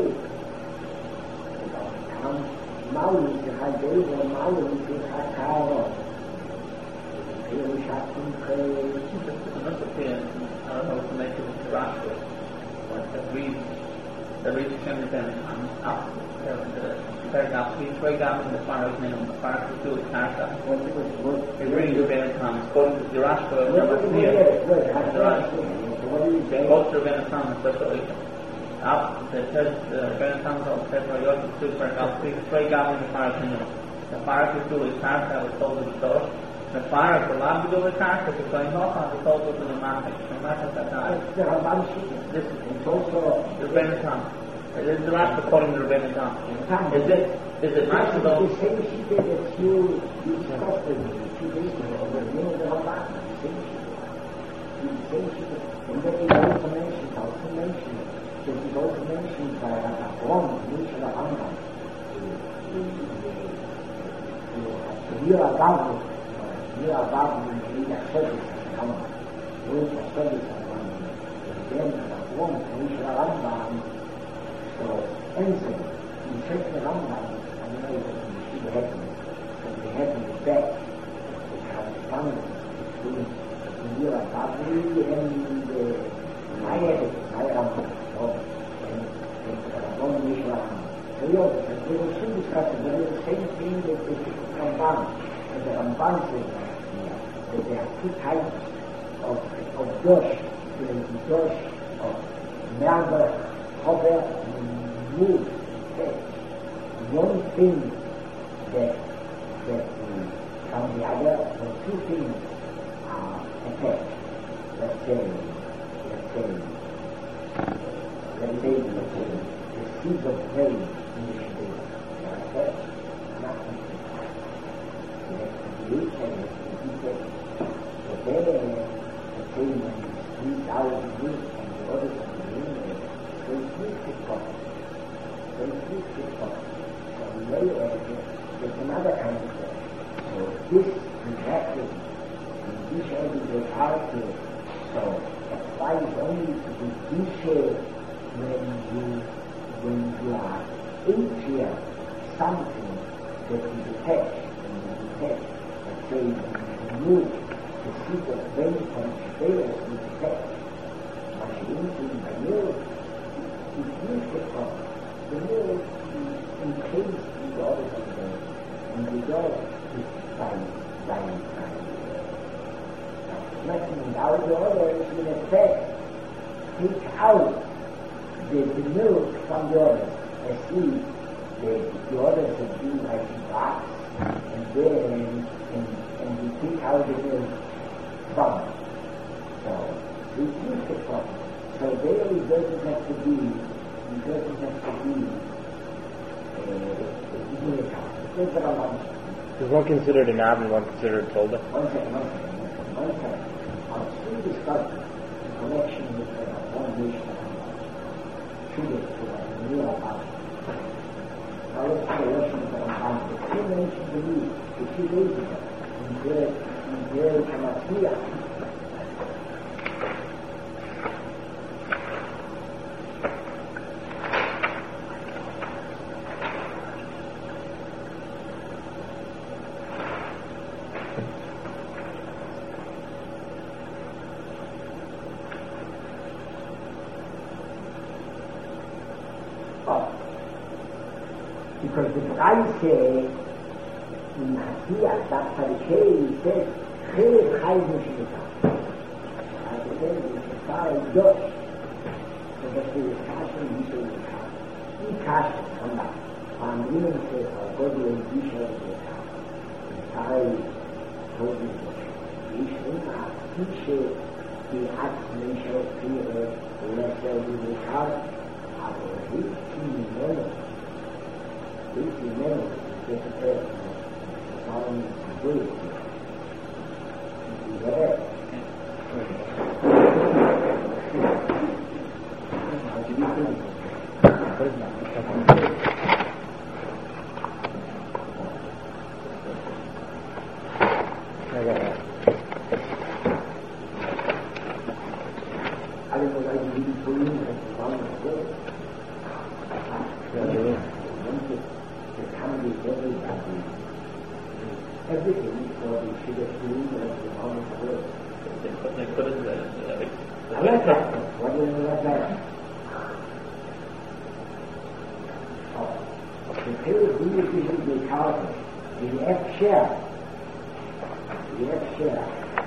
Maui, the high days, or Maui, the high cow. Really shocking, crazy. Another thing, I don't know what to make of the Rashba, but that reads, that reads Hashem is then up, the very up, he's very down in the far of minimum, the far to do with Karta. It really is very common. According to the Rashba, number three, the Rashba, they both are very common, especially up, the third, the very common, the third, the third, the third, the very down in the far of minimum. The far to do with Karta was told to the Dosh. The fire for lab to do with Karta, is going off on the total to the Matic. The Matic that died. This is also the Renaissance. It is the last according to the Renaissance. Is it, is it nice to know? The same sheet that you discussed with me two days ago, the name of the Rabbah, the same sheet. The same sheet. And then he also mentioned, also mentioned, that he also mentioned by Rabban, Misha Rabban, the real Rabban, real Rabban, the real service, the real service, and then Rabban, Misha Rabban, so anything, you take the Rambam, I know that you see the heaven, because the heaven is back, it has done between the Nira Babri and the Maya, my Rambam, and the Rambam Mishram. So you know, they will soon discuss it, but it's the same thing that the Rambam, and the Rambam says that there are two types of, of Dosh, there is the Dosh of Merber, Hover, move, one thing that that from the other, when two things are attached, let's say, let's say, let's say, let's say, the seeds of grain in the shade are attached, nothing to attach. They have to be rich and they have to be detached. So there, let's say, when you squeeze out the milk and the others are in there, so it's milk is possible. So it's milk is possible. So we lay at it, It's another kind of flesh. So this contraction and this only the character, so applies only to the detail when you when you are into something that you detach and you detach. Let's say you move to see the brain from surveillance you detach. But you into the nerve, it is the problem. The nerve is encased in the other of the brain, and the other is by by by flattening out the other is in effect take out the, the nerve from the other. As if the, the others have been like a box, and then and, and we take out the nerve from it. So it is the problem. So there it doesn't have to be, it doesn't have to be uh, unical. It's a lot. Is one considered a knob and one considered a tilde? One second, one second, one second, one second. I'll still discuss the connection with the foundation of trigger to a new about. Now let's see the lesson of the compound. The two mentioned to me a few days ago in their in their Kamathia. Because the Rai say, in Hatiyah, that Parikei, he says, Chere Chai Mishita. I say, Mishita is Josh. So that the discussion, he says, he cast on that. And even says, I'll go to a Disha of the car. Mishita is told me, Disha, he says, the Atmesha of Chere, lesser in the car, I will reach in the moment. This is memory, this is the following ability. You have it. How do you think? I don't know why you didn't put in the following ability. Everybody, everything for the sugar food and the common food. They put in the, the, the I like that. What do you mean like that? Oh, the period we usually call the F shell. The F shell.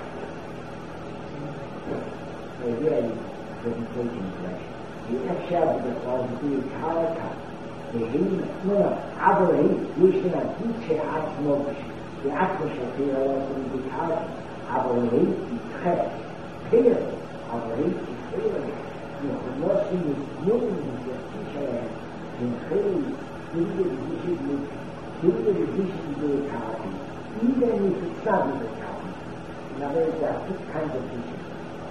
A very presentation question. The F shell is called the character. The heat, no, other heat, using a teacher atmosphere, the atmosphere also in the house, our heat is clear, clear, our heat is clear. You know, the more thing is moving with the teacher, in clear, in the decision, in the decision to the house, even if it's not in the house. In other words, there are two kinds of teachers.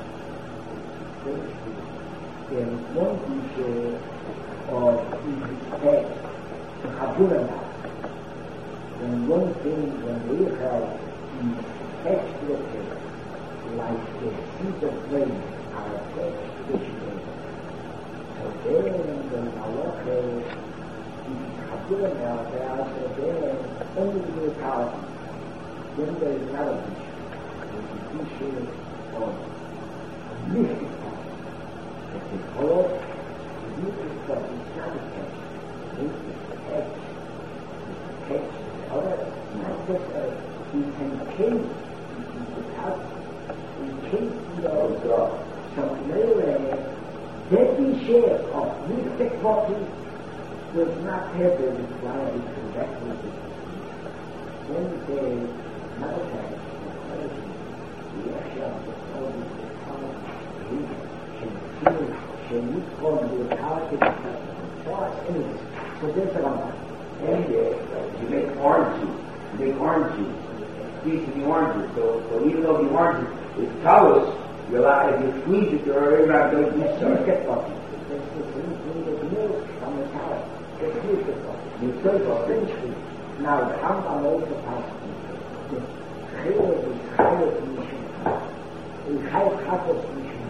There is one teacher, or in respect to Habulana, when one thing, when we have is expressive, like the seeds of grain are attached to the sugar. So then, when Malaka is Habulana, they are also there, only the house, then there is another issue, the issue of mystic power, that they follow. The music of the sound catch, the music catch, the catch, the other, not just a, he can case, he can put out, he case the other. So in other words, every share of mystic body does not have the required prerequisite. Then there is another kind of the action of the body, the power, the can feel. Can you call the target of anyways? So there's a lot. And uh, you make orange juice. You make orange juice. Squeeze the oranges. So, so even though the orange is colorless, you allow, if you squeeze it, you're already not going to Yes, you get body. There's the milk from the cow. It's beautiful. You take essentially, Now, the Rambam also passes the Chilek is Chilek Mishum. The Chilek Chakos Mishum.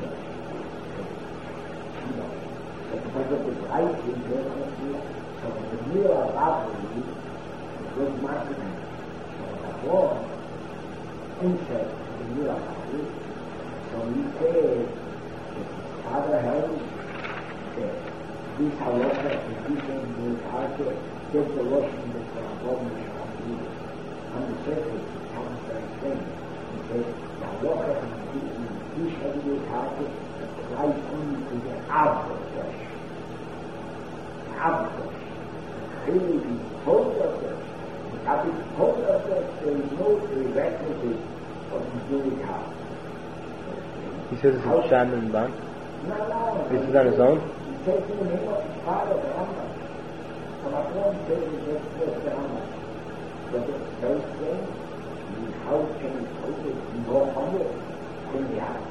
But because of the right in there, so the real about it is good marketing. So the war insert the real about it. So he says, Father Helms said, this halacha is this in the target, get the washing that the Rabban Misham on the surface, it comes very strange. He says, the halacha is this in the target, applies only to the outer flesh. The outer flesh. Really, the whole of flesh. At the whole of flesh, there is no prerequisite of the Jewish house. He says it's a shaman ban. No, no. This is on his own? He's taking the name of his father, the Rambam. So my friend says it's just the Rambam. But it's very strange. The house can be told more humble than the house.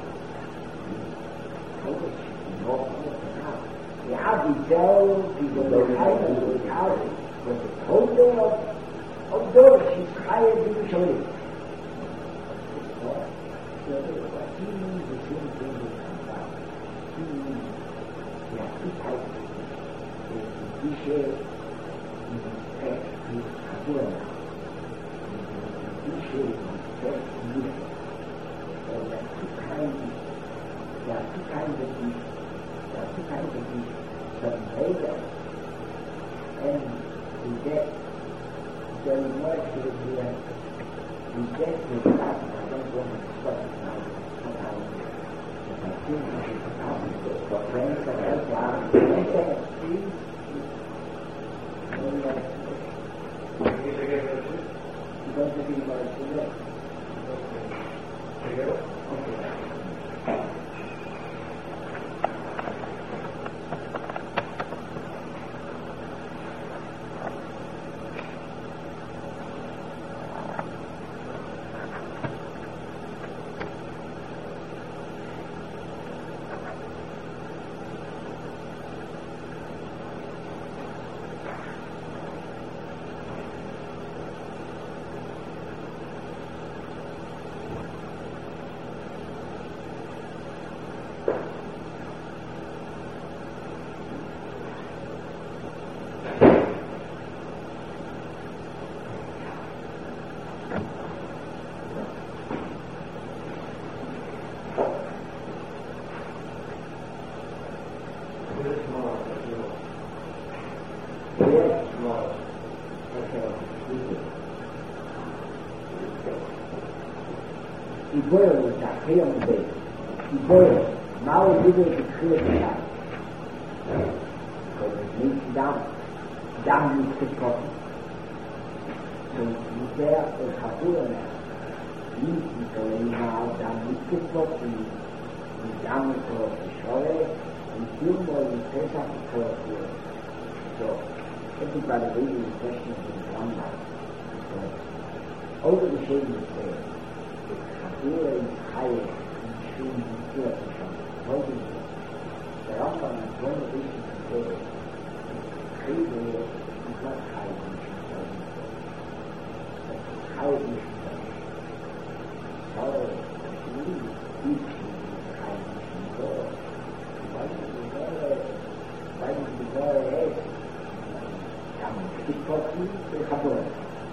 The more humble than the house. The house itself is a very high of the house. But the holder of, of doors is higher than the shoulder. So he means the same thing with Rambam. He means there are two types of things. There's the Dishe in respect to Kabbalah. And there's the Dishe in respect to Yisra. So there are two kinds there are two kinds of these there are two kinds of these some later and we get very much to the we get to the fact that I don't want to stop now sometimes but I think we should stop for friends that help out and then please you don't think about it today? Okay. He boils that here on the bed. He boils. Now we're able to clear the out. Because it needs down. Down needs to come. So you there for Kabbalah now. Needs to go now. Down needs to come. And down for the Shore. And still more in Pesach for the So everybody really is questioning the Rambam. Because over the shade is there. Kabbalah is higher in Shum and Kira Hashem. Holding it. The Rambam is one of these to say that Kabbalah is not higher in Shum and Kira. It's higher in Shum and Kira. So, really, each is higher in Shum and Kira. Why did the Gemara, why did the Gemara ask? It's possible to Kabbalah.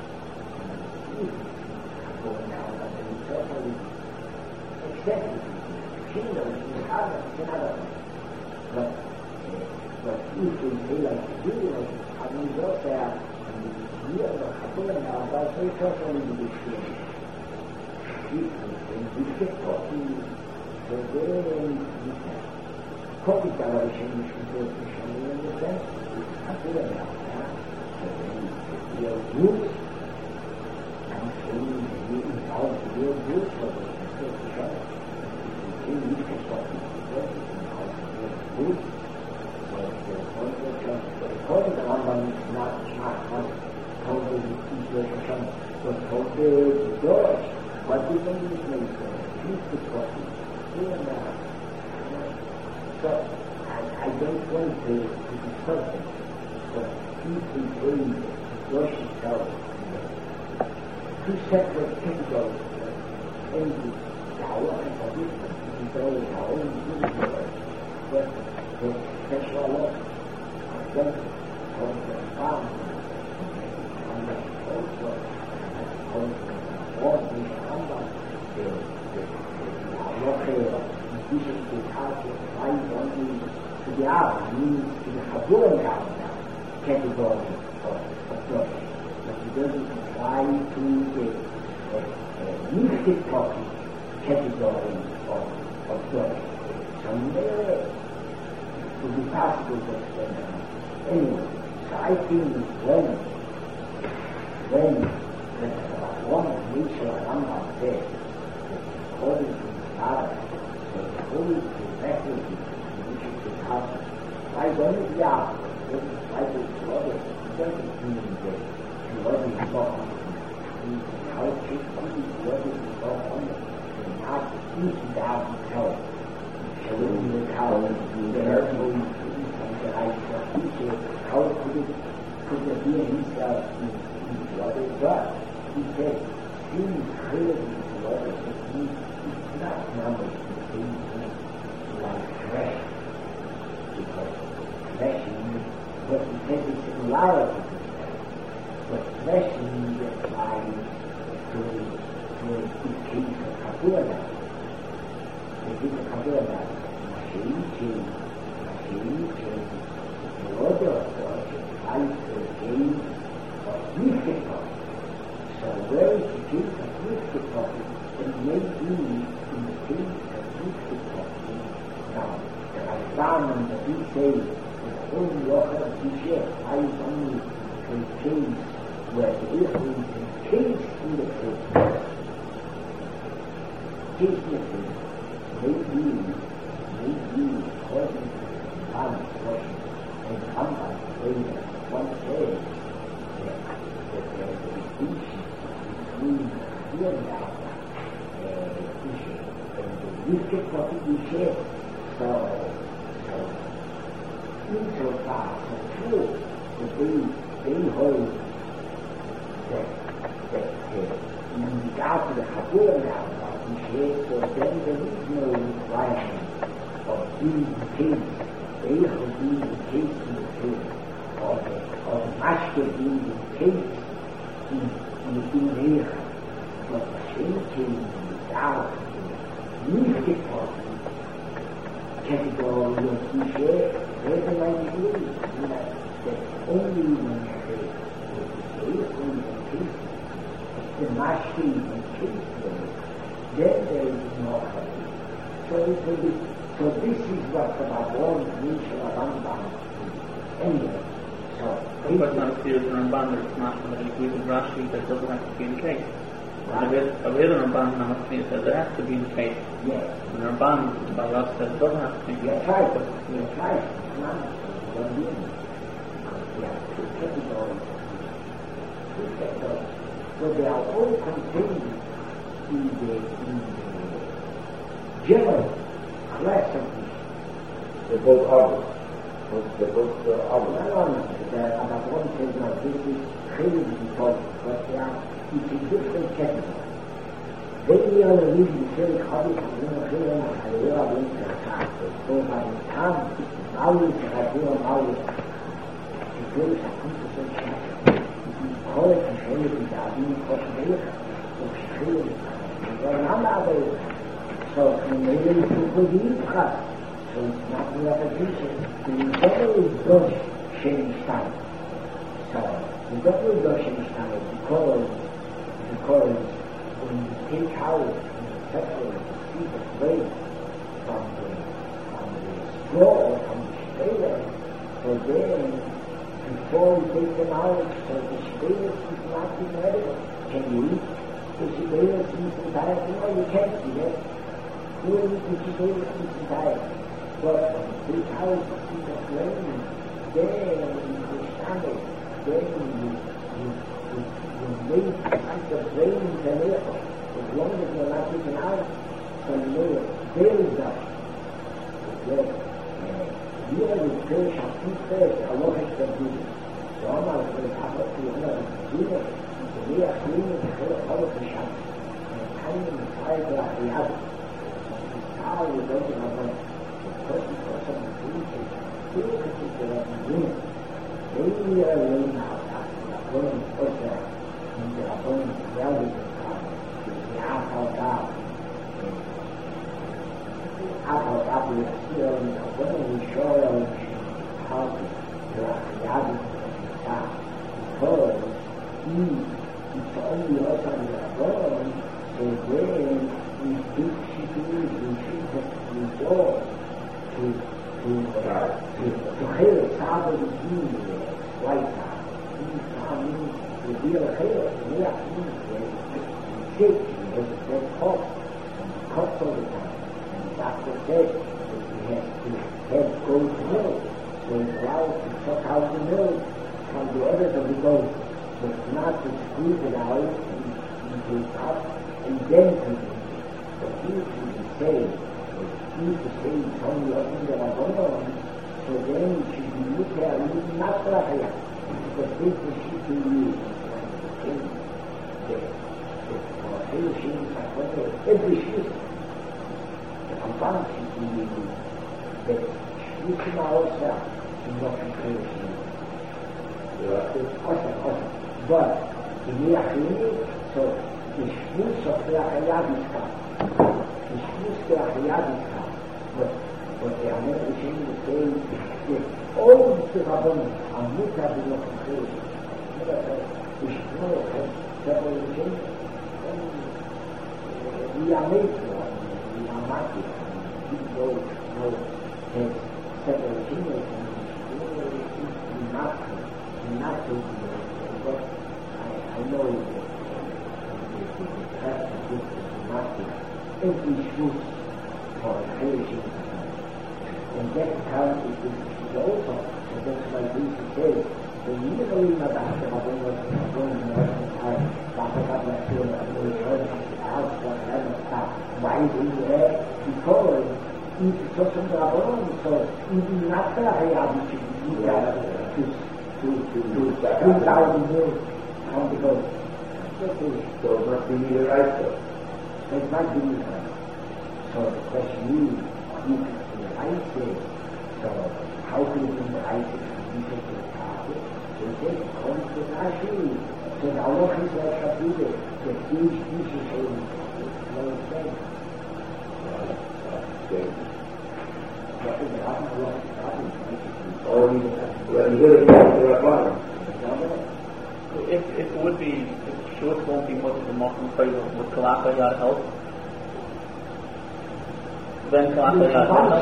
Now, but it's totally accepted. Kingdom is other than other. But, but if we say like we do, like having got there, and we hear the Kabbalah now, but they totally do this thing. If we get coffee, the very coffee generation is supposed to show you in the sense, it's Kabbalah now. So we are roots. So we involve the real group of the church. We need to stop the church and how to do the group. So the point of the church, the point of the Rambam is not not not totally the church, but totally the church. What do you mean is peace is coffee. Here and now. So I, I don't want to, to discuss it, but peace is really the church itself. two separate categories. Envy, power, and forgiveness. These are all our own universe. But the special love of them, of the Father, and that also, that also, all these numbers, the, the, the local, vision to how to find one to the hour, means to the Habur category of approach. But he doesn't apply to the mystic topic category of approach. Somewhere it would be possible to explain that. Anyway, so I think when, when the one nature of Rambam says, according to the Father, so the Holy Spirit which is the house, why don't it be out? Why do it love it? It doesn't mean that you love it so on. How it should be, love it so on. And not easy down to tell. So when you look how it is there, so you see something I teach it, how could it, could it be in himself in what it does? He said, seeing clearly what it means, it's not numbers. Like flesh, because flesh means what he says is similarity to flesh, but flesh means applied to, to the case of Kabbalah. The case of Kabbalah, Mashiach, Mashiach, the order of God applies to the case of mystic topic. So where is the case of mystic topic? It may be in the case of mystic topic. Now, the Rambam that we say is only offer of Tisha, I is only a case where the Israel is encased in the faith. Case in the faith may be, may be according to the Rambam's portion, and Rambam later one says that, that there is a distinction between here and now Tisha and the wicked topic Tisha. So, so, insofar, so true, that they, they hold that, that uh, in regard to the Habur now, so then there is no requirement of being encased. They hold being encased in the faith, or the, or the master being encased in, in the Inhecha. But the same thing without the mystic topic category of Tisha, there's an idea that, that only when the case, only the case, the mastery in case there, then there is no happy. So it will be, so this is what the Babon nature of Rambam is. Anyway, so but not clear to Rambam that it's not that he agrees with Rashi that doesn't have to be in the case. A real Ramban Namasmi says it has to be in the case. yes. And Ramban Balas says it doesn't have to be in the That's case. right, that's right. It's not one being. Because we have two categories. Two categories. So they are all contained in the, in the general class of this. They're both others. They're both uh, others. No, no, no. The Rabban says no, this is clearly because what they are, it's a different category. They are the reason to say, how is it in the Khayam, and they are going to attack. So by the time, Maui, Shakatira, Maui, it goes a hundred percent. Call it and say it is a being possible, or Shakatira, and not other. So, and maybe it's a good impact. So it's not the opposition. The devil is Dosh Shemistan. So, the devil is Dosh Shemistan because, because when you take out and separate the seed of grain from the, from the straw or from the sprayer, so then, before you take them out, so the sprayer is not inedible. Can you eat the sprayer seeds entirely? No, you can't do that. You will eat the sprayer seeds entirely. But when you take out the seed of grain, then you understand it, then you, you, you, you make the brain in the miracle. As long as you're not taken out from the miracle, there is that. Yes. You are the church of two first, Allah has forgiven. So Allah is going to have to another Jesus. The way of cleaning the whole keine Zeit der Real. Die Zahl bedeutet aber, das kostet was am Frieden, hier kann sich der Rabbin wenn wir allein haben, die Rabbin Osser und die Rabbin Werdigen haben, die Abbau gab, die Abbau gab, die Erzieher und die Rabbin, die Scheuer und die Haube, die Rabbin Osser, die Tore, die it's only us on the Rabbin, so then we think she believes we should have resolved to to to to hear Saba the Deen, white Saba. He saw me to be a hair, and we are in the shape, he has a dead cough, and he coughs all the time. And the doctor said that he has to head goes milk, so he's allowed to suck out the milk from the others of the goat, but not to squeeze it out into a cup and then to drink it. But he should say, he to say it's only up in the Rabbin, so then it should be looked at not for a hair, because this is she to use for a hair she is a hair, every shoes, the Ramban she to use, but shoes in ourselves, in what we hair she is. Awesome, awesome. But in the Achini, so the Shmuz of the Achayad is come. The Shmuz of the Achayad is come. But what the Amen Rishon is saying is all the Rabbin are Muta B'Loch Achayad. The Shmuz has several Rishon, and we are made for it, we are marked, and we know how has several Rishon, and we are not not to but I, I know that the past is not every shoot for creation. And that account is, is also, so that's why Jesus says, the usually not after having was going in the Western time, after having a few of the return to the house for eleven o'clock. Why is he there? Because it's such a problem, so even after I have to do that, to to to two thousand years on the goat. So it must be the right stuff. It might be the right. So the question is, you can see the right thing. So how can you bring the right thing from the to the target? So it says, according to Rashi, so the Allah is like Shabbat, that each piece is a low thing. What is the Rabbi Allah is talking about? Or you really have to Rabban. If, if it would be, if sure it won't be much of a mocking praise, would Kalaka Yad help? Then Kalaka Yad help?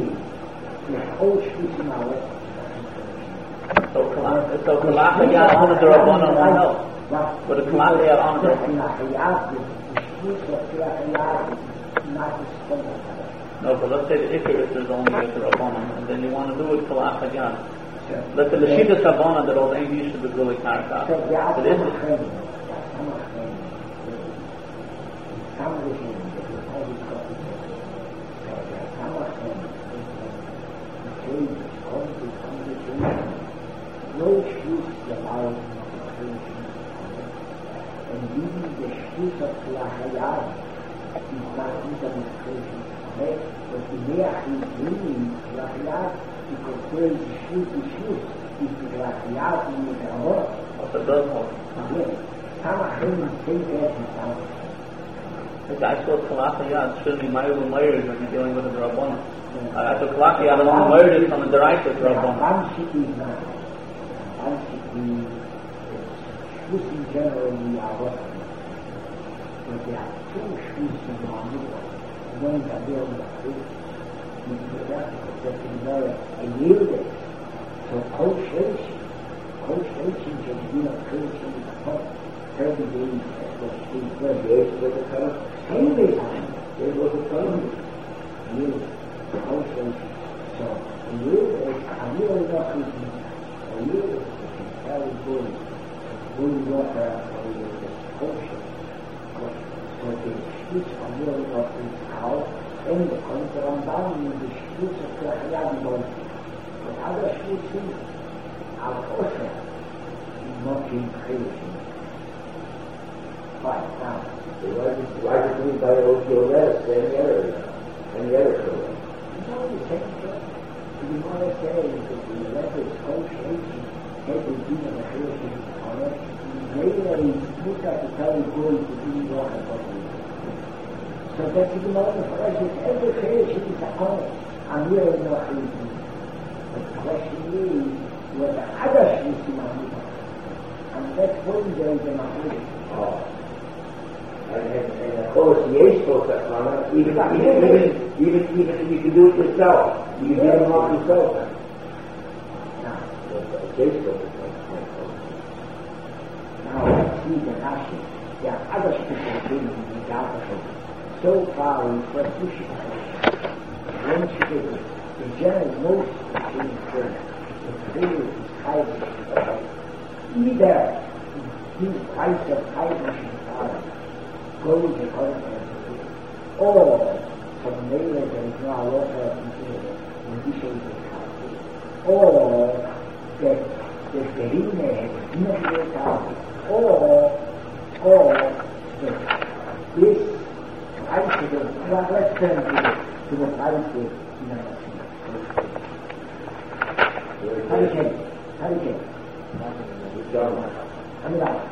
So Kalaka, so Kalaka Yad honor the Rabbanon won't help. But the Kalaka Yad honor the No, but let's say the Icarus is only with the Rabbanon, and then you want to do it Kalaka Yad. Let's say the Shita Sabana that all ain't used to the Guli Karaka. But this is no shoes allowed and even the shoes of Lahayad is not into this creation. But the Meach is meaning Lahayad because there is shoes to shoes is the Lahayad in the Ramah. What's the bird hold? Yes. Samachim is saying that in Samachim. I suppose Kalaka Yad shouldn't be Mayu and Mayur when you're dealing with the Rabbanon. I thought Kalaka Yad and Mayur is from the Deraisa of Rabbanon. One city is not. One city is shoes in general we are working. But there are two shoes in the Ramah. One is a real one. That is very a yielded. So co-shration, co-shration can be a creation of thirty days as well as three days with the color. Same way time, there was a color. Yield, co-shration. So a yield is a real enough is a yield is very good. Good water for the co-shration. So the switch of real enough is out. And the conqueror down in the streets of Lahayad Bone. But other streets are also not in creation. Right now. So why is you by your less than the other, than the other program. It's all the same thing. You want to say that the level association has been given a creation on it. Maybe put out the very good to be wrong about it. So that's the moment for us. Every creation is a common. And we are not creating. But the question is whether others will see Mahmoud. And that's when there is a Mahmoud. Oh. And, and, and of course, the Yeshua Sakhana, even, even, even, even, even you can do it yourself. You can do it off yourself. Now, Yeshua now let's see the Rashi. There are other special things in the Gauta. So far, we first push it. Once you get it, the general most of the things there, the prayer is high. Either his price of high goes according to the or from later there is no lot of conditions of house, or that the Verine has not worked out, or or that this price of the well, let's turn to the, to the price of you know, hurricane, hurricane. Coming out.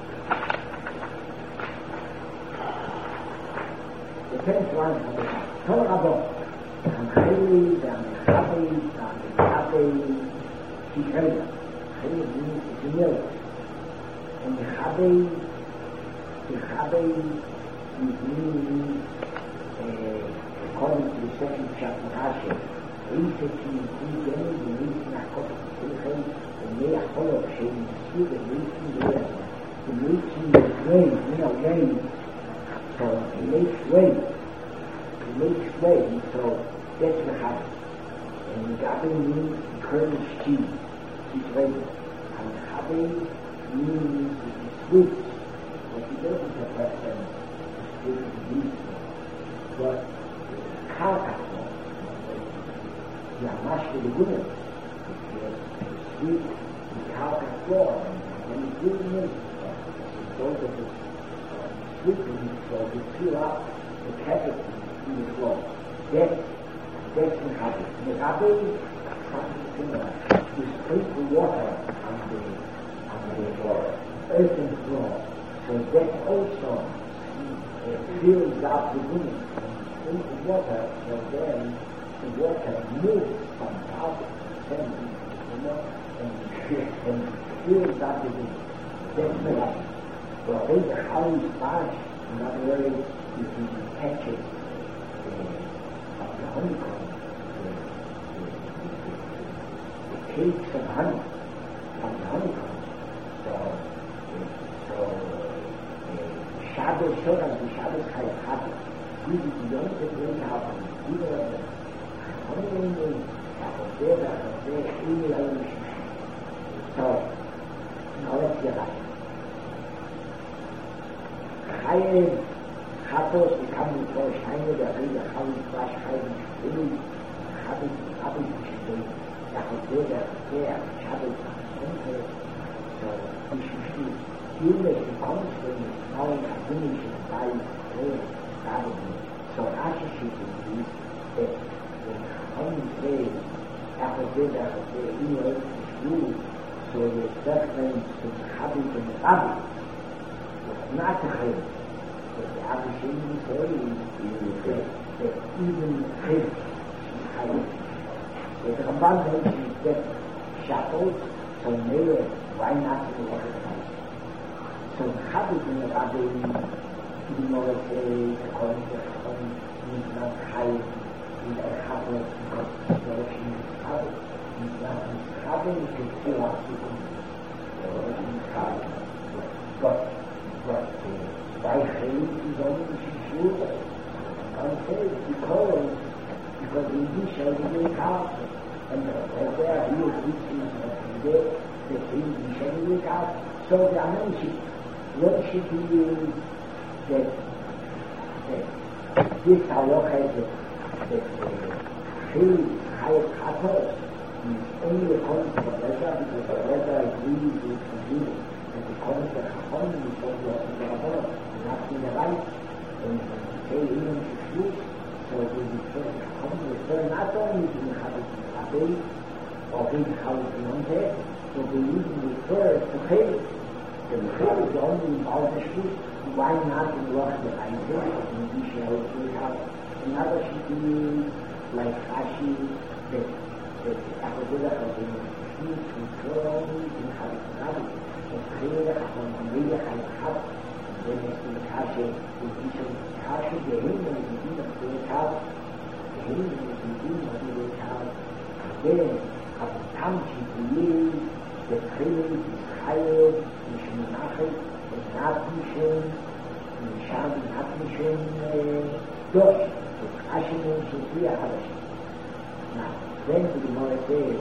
The tenth one of the Torah Rabban, Amcheli, Amchabi, Amchabi, Tikreya. Cheli means Tikreya. And Mechabi, Mechabi means, according to the second chapter Rashi, Eisa ki Yikui Geni, Yikui Nakot Tikreya, and Meacholo, Shem Yisir, and Yikui Geni, and Yikui Geni, you know, Geni. So he makes way. He makes way. So that's what happens. And Gabi means encourage cheese. He's ready. And Gabi means he switch. But he doesn't have that time to switch to the meat. But Kalkako, you are much to the good. It's sweet. The Kalkako. And he's giving it. So that it's sweeping, so you fill up the cavity in the floor. That, that's the habit. The habit is something similar. You sprinkle water on the, on the floor, earthen floor. So that also uh, fills up the room. And you sprinkle water, so then the water moves from top to center, you know, and, and fills up the room. That's the habit. So I think the house large, in other words, you can catch it uh, of the honeycomb, the, the, the, the cakes of honey from the honeycomb. So, uh, so uh, Shabbos, so that the Shabbos kind of happens. We don't get really happen. We don't have honey, Shabbos there, Shabbos there, any other. So, now let's get that. Chayim, Chatos, become the first Chayim, the Rida, Chayim, Flash, Chayim, Chayim, Chayim, Chayim, Chayim, Chayim, Chayim, Chayim, so we should see, even if it comes from knowing a finish in the Bible, Chayim, so Rashi should be that when Chayim says, after this, after this, he knows his rule, so the reference to Chayim and the Bible, not to him, but the opportunity for you is that even him is hiding. So the Ramban mentions that shackles, so maybe why not to look at them? So the habit in the Rabbi, even though it says, according to the Chacham, means not hide in the habit, because the direction is habit, means not his habit, it can fill out the room. The direction is habit. But But uh, by faith is only sure. I say because because in this shall be very hard, and uh, there are new teachings of the the thing we shall be very hard. So the announcement, what should be that that this halacha that that faith high pathos is only according to the letter, because the letter agrees with the view. According to the Chacham, we told you in the Rabban, not in the right, when you say even to shoot, so we refer, come refer not only to the Chavit Chabei, or to the Chavit Yonte, but we even refer to Chel. The Chel is only about the shoot, why not in Rosh the Reise, in Yishel, we have another shoot like Rashi, that that Achadulah has been shoot, refer only to the Chavit Chabei, and Chel, and Maria Chayachab, then it's the Kashe, the Yishel, Kashe, the Himmel, the Himmel, the Himmel, the Himmel, the Himmel, the Himmel, then have Tamchi, the Yeh, the Chel, the Chayel, the Shmonachet, the Natmishon, the Shad, the Natmishon, Dosh, the Kashe, the Shia Hadash. Now, then the Gemara says,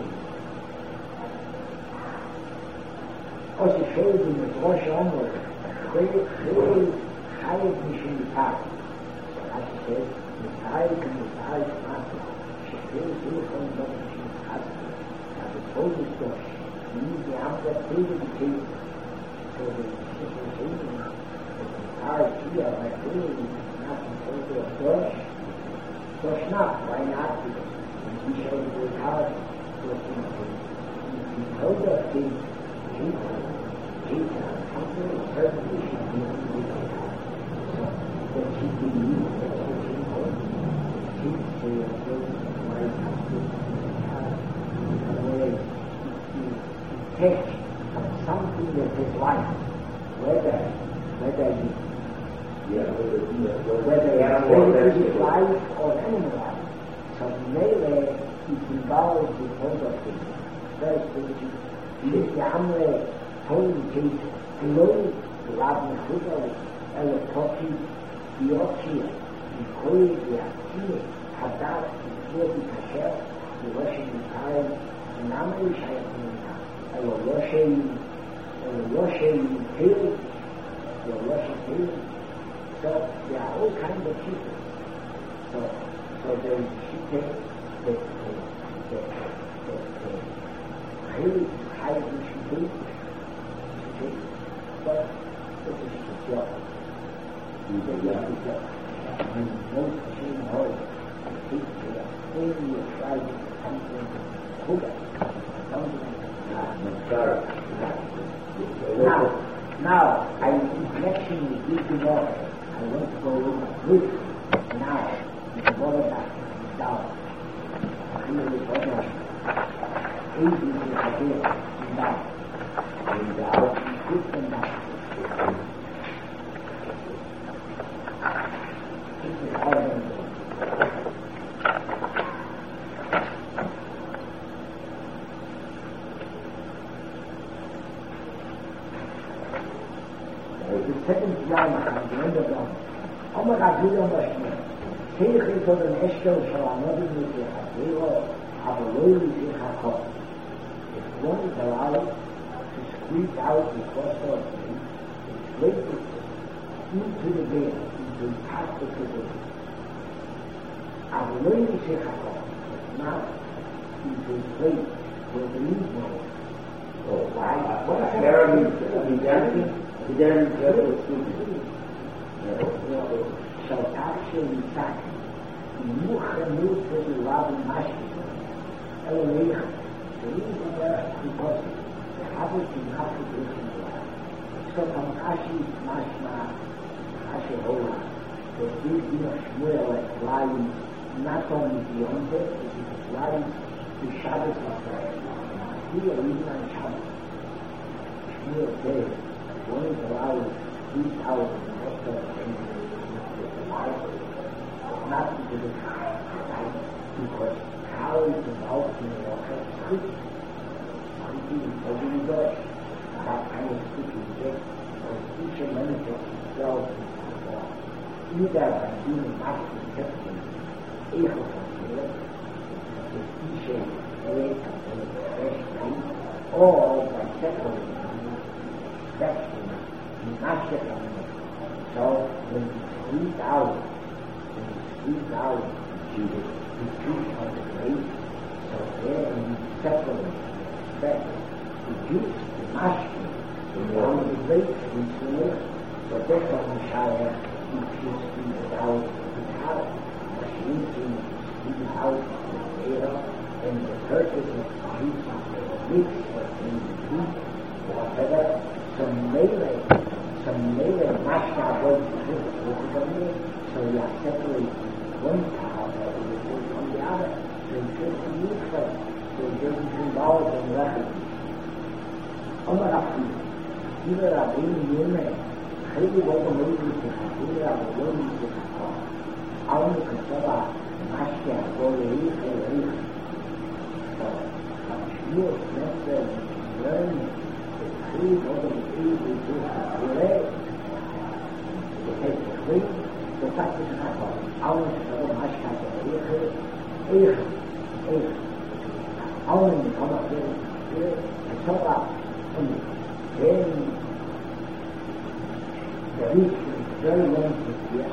also shows in the Rosh Omer, Chel, Chel, Chayel, Mishon, the Tag. So Rashi says, the Tag and the Tag is not, Shechel, Chel, Chel, Mishon, the Tag. Now, the Tog is Dosh. Means the Amra Tega the Tega. So the Shechel, Chel, the Tag here, by Chel, is not in total of Dosh. Dosh not, why not? Because we show the Tag, was in total of Tega, Jesus, Jesus, something certainly should be in the Tag. So that she can use that what she knows. Jesus, they are going to write up to the Tag in a way text of something that is life, whether whether you Yeah, whether whether it is life or animal life. So melee it involves the whole of things. First, if the Amre told it glow to Rabbi Chudal, Elotoki, Diochi, the Koi, the Akti, Hadat, the Koi, the Kasher, the Russian Italian, and Amre Shayat. Or Russian, or Russian Hill, or Russian Hill. So there are all kinds of people. So, so there is people that the Hill is high Russian Hill, but it is the job. It is the job. And most machine holes, the people are only afraid of something Kuga, something. Now, now, I in connection with this tomorrow, I want to go with now, the tomorrow back, down. Here is what I easy to forget now. And I will put them back. This is how I'm going to go. second Yama at the end of Yama. Omer Agudah Mashmir. Seich is on an Eshkel Shalamodim Yisrael, Avaloi Yisrael. If one is allowed to squeeze out the cluster of things, it's placed into the veil, into the path of the veil. Avaloi Yisrael. Not into the place where there is no. Oh, why? What is that? He then just was speaking. So actually, in fact, Mucha Mucha the Rabbi Mashki, Elohim, the reason that because the habit is not to do it. So from Ashi Mashma, Ashi Hola, the big deal of Shmuel applying not only beyond it, it is applying to Shabbos of the Here, even on Shabbos, Shmuel says, one is allowed three thousand hectares in the life, not because of cow, because cow is involved in the water. Squeaky is totally good. That kind of squeaky you get, or each and many themselves into the water. Either by doing master testing, echo from here, with each and every fresh thing, or by separating that's the so when you squeeze out, when you squeeze out the juice of the grape, so there you separate, that the juice, the mushroom, the one of the grape, we squeeze, so that's what we shall have, you squeeze purpose of peace, peace, whatever, some melee, some melee mashka was so you are separating one power from the other, so it doesn't use for so it doesn't involve in reference. Amarafi, either are being human, maybe what the movie is, either are the movie is, I want to consider mashka, go to eat, go to eat. So, I'm sure it's necessary to learn the three what the movie is, the way, the take the three, the fact is not all. I want to consider mashka, go to eat, eat, eat. I want to come up here, here, and talk about only. Then, the reach is very long to get.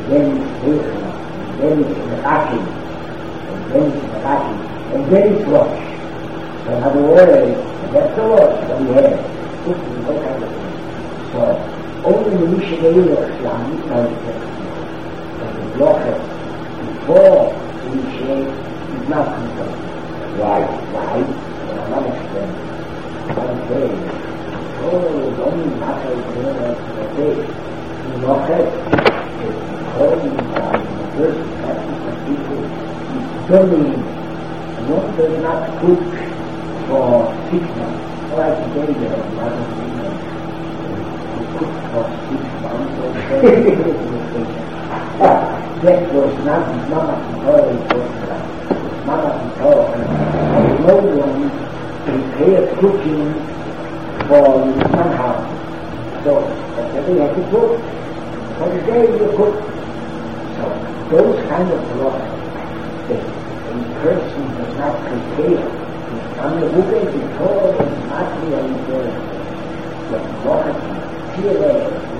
then it's Heichel, and then it's Meraki, and then it's Meraki, and then it's Rosh. So in other words, that's the Rosh that we have. This is what kind of thing. So, only the Mishnah Islam is not the text. But the blocker, before the Mishnah is not concerned. Why? Why? Well, I'm not explaining. I'm saying, oh, it's only not a clear day. The blocker is calling on the first practice of people is doing. One does not cook for six months. Or like today, you have a lot of things. You cook for six months or seven years. That was not his mama to tell his daughter. Mama to tell her. And no one prepared cooking for one house. So, that's they had to cook. For the day you cook. So, those kind of products, a person does not prepare. On the book is told in Matthew and the Prophet, Tire,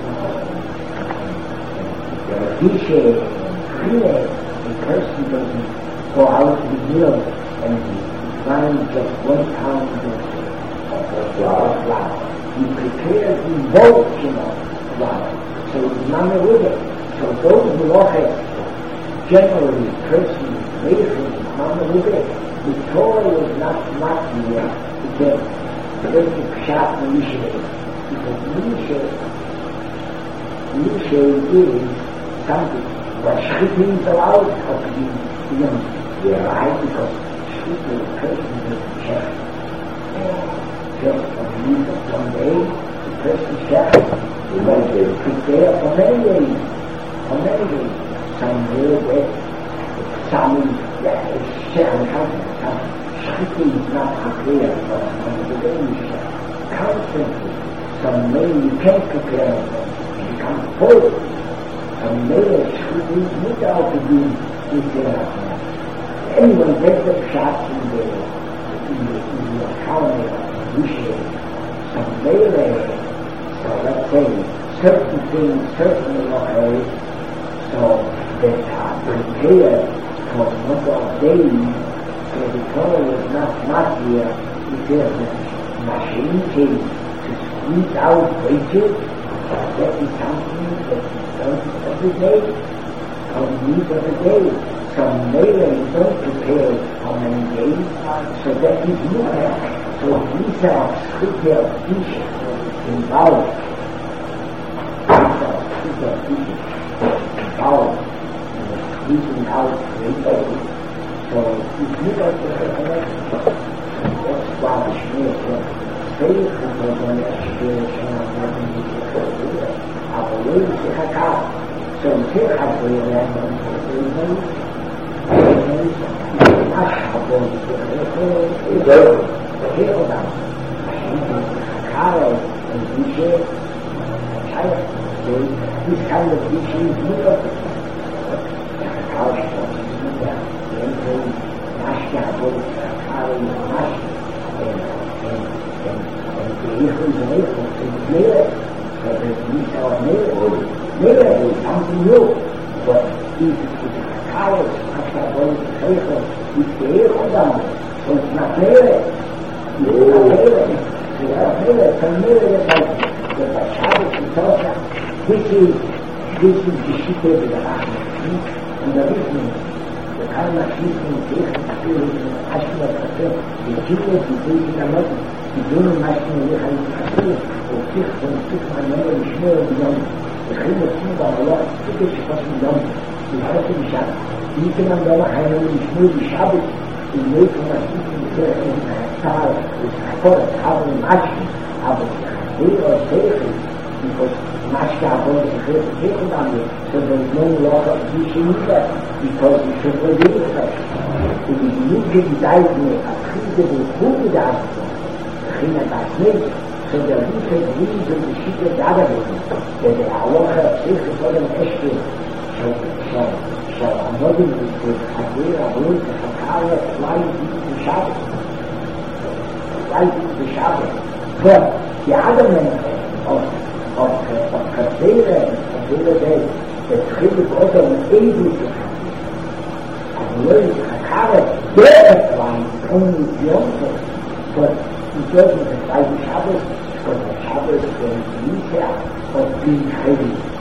the Fische, Krine, a person doesn't go out to the mill and find just one pound of flour. He prepares in both, you know, flour. So it's not a with it. So those Melachas, generally, person, Rachel, not a with it. The Torah was not Matthew again. There's the Pshat and Mishneh. Because Mishneh, Mishneh is something. But Shchita is allowed to be, you know, right? Because Shchita, the person doesn't check. Just on the use of one day, the person checks. The one day prepare for many days. For many days. Some real wet. Some, yeah, it's sharing. Shchita is not prepared for the Danish. Constantly, some way you can't prepare for it. You become full. Some way Shchita is without to be prepared. Anyone gets the shot in the in the in the economy of Mishneh. Some way, so let's say certain things certainly occur, so that are prepared for a number of days. So the Torah was not not here because the machine came to squeeze out wages. That is something that is done every day, on the needs of the day. Some later you don't prepare how many days, so that is movement. So these are scripture dishes involved. These are scripture dishes involved in the squeezing out wages. So, if you look at the connection, that's why the Shmir said, faith is the one that Shmir cannot have in the Shmir. Our way is the Hakar. So, the Shmir has the way of the Shmir. And the Ashab was the Shmir. The Shmir of them. The Hakar and the Shmir. So, this kind of issue is not of the Hakar is not Mashka, both Kari and Mashka, and the Eichel is an Eichel, so it's Mele, so there's Misa or Mele. Mele is something new, but if it's Kari, Mashka, both Eichel, it's the Eichel down, so it's not Mele. It's not Mele. It's not Mele, so Mele is like the Shabbos and Tosha. This is, this is the Shite of the Rachman, and the reason the kind of system is asking of the the people who do it a lot, the German machine will have to or six and six and never be sure beyond the kind of thing about a lot, it is possible beyond the house of the Shabbat. You can never have any sure the Shabbat in way from a system here in a star with a forest, having machine, having they are safe because Mashka avoids the first take on it, so there is no law of teaching either, because it should be different. It is new Gedayne, a feasible food that China das nicht, so der Lüte Wies und die Schiede Dadabin, der der Awoche Psyche vor dem Echte, so, so, so, am Morgen ist der Chagera, Blut, der Chakare, zwei Dienste Schabbat. Zwei Dienste Schabbat. So, die anderen Menschen, of of of Kasere, of Kasere Day, התחיל לקרוא על איזה שלך. אז לא יתחקר את דרך כלל, תחום יום פה, but he doesn't decide Shabbos, because Shabbos is Nisha of being heavy.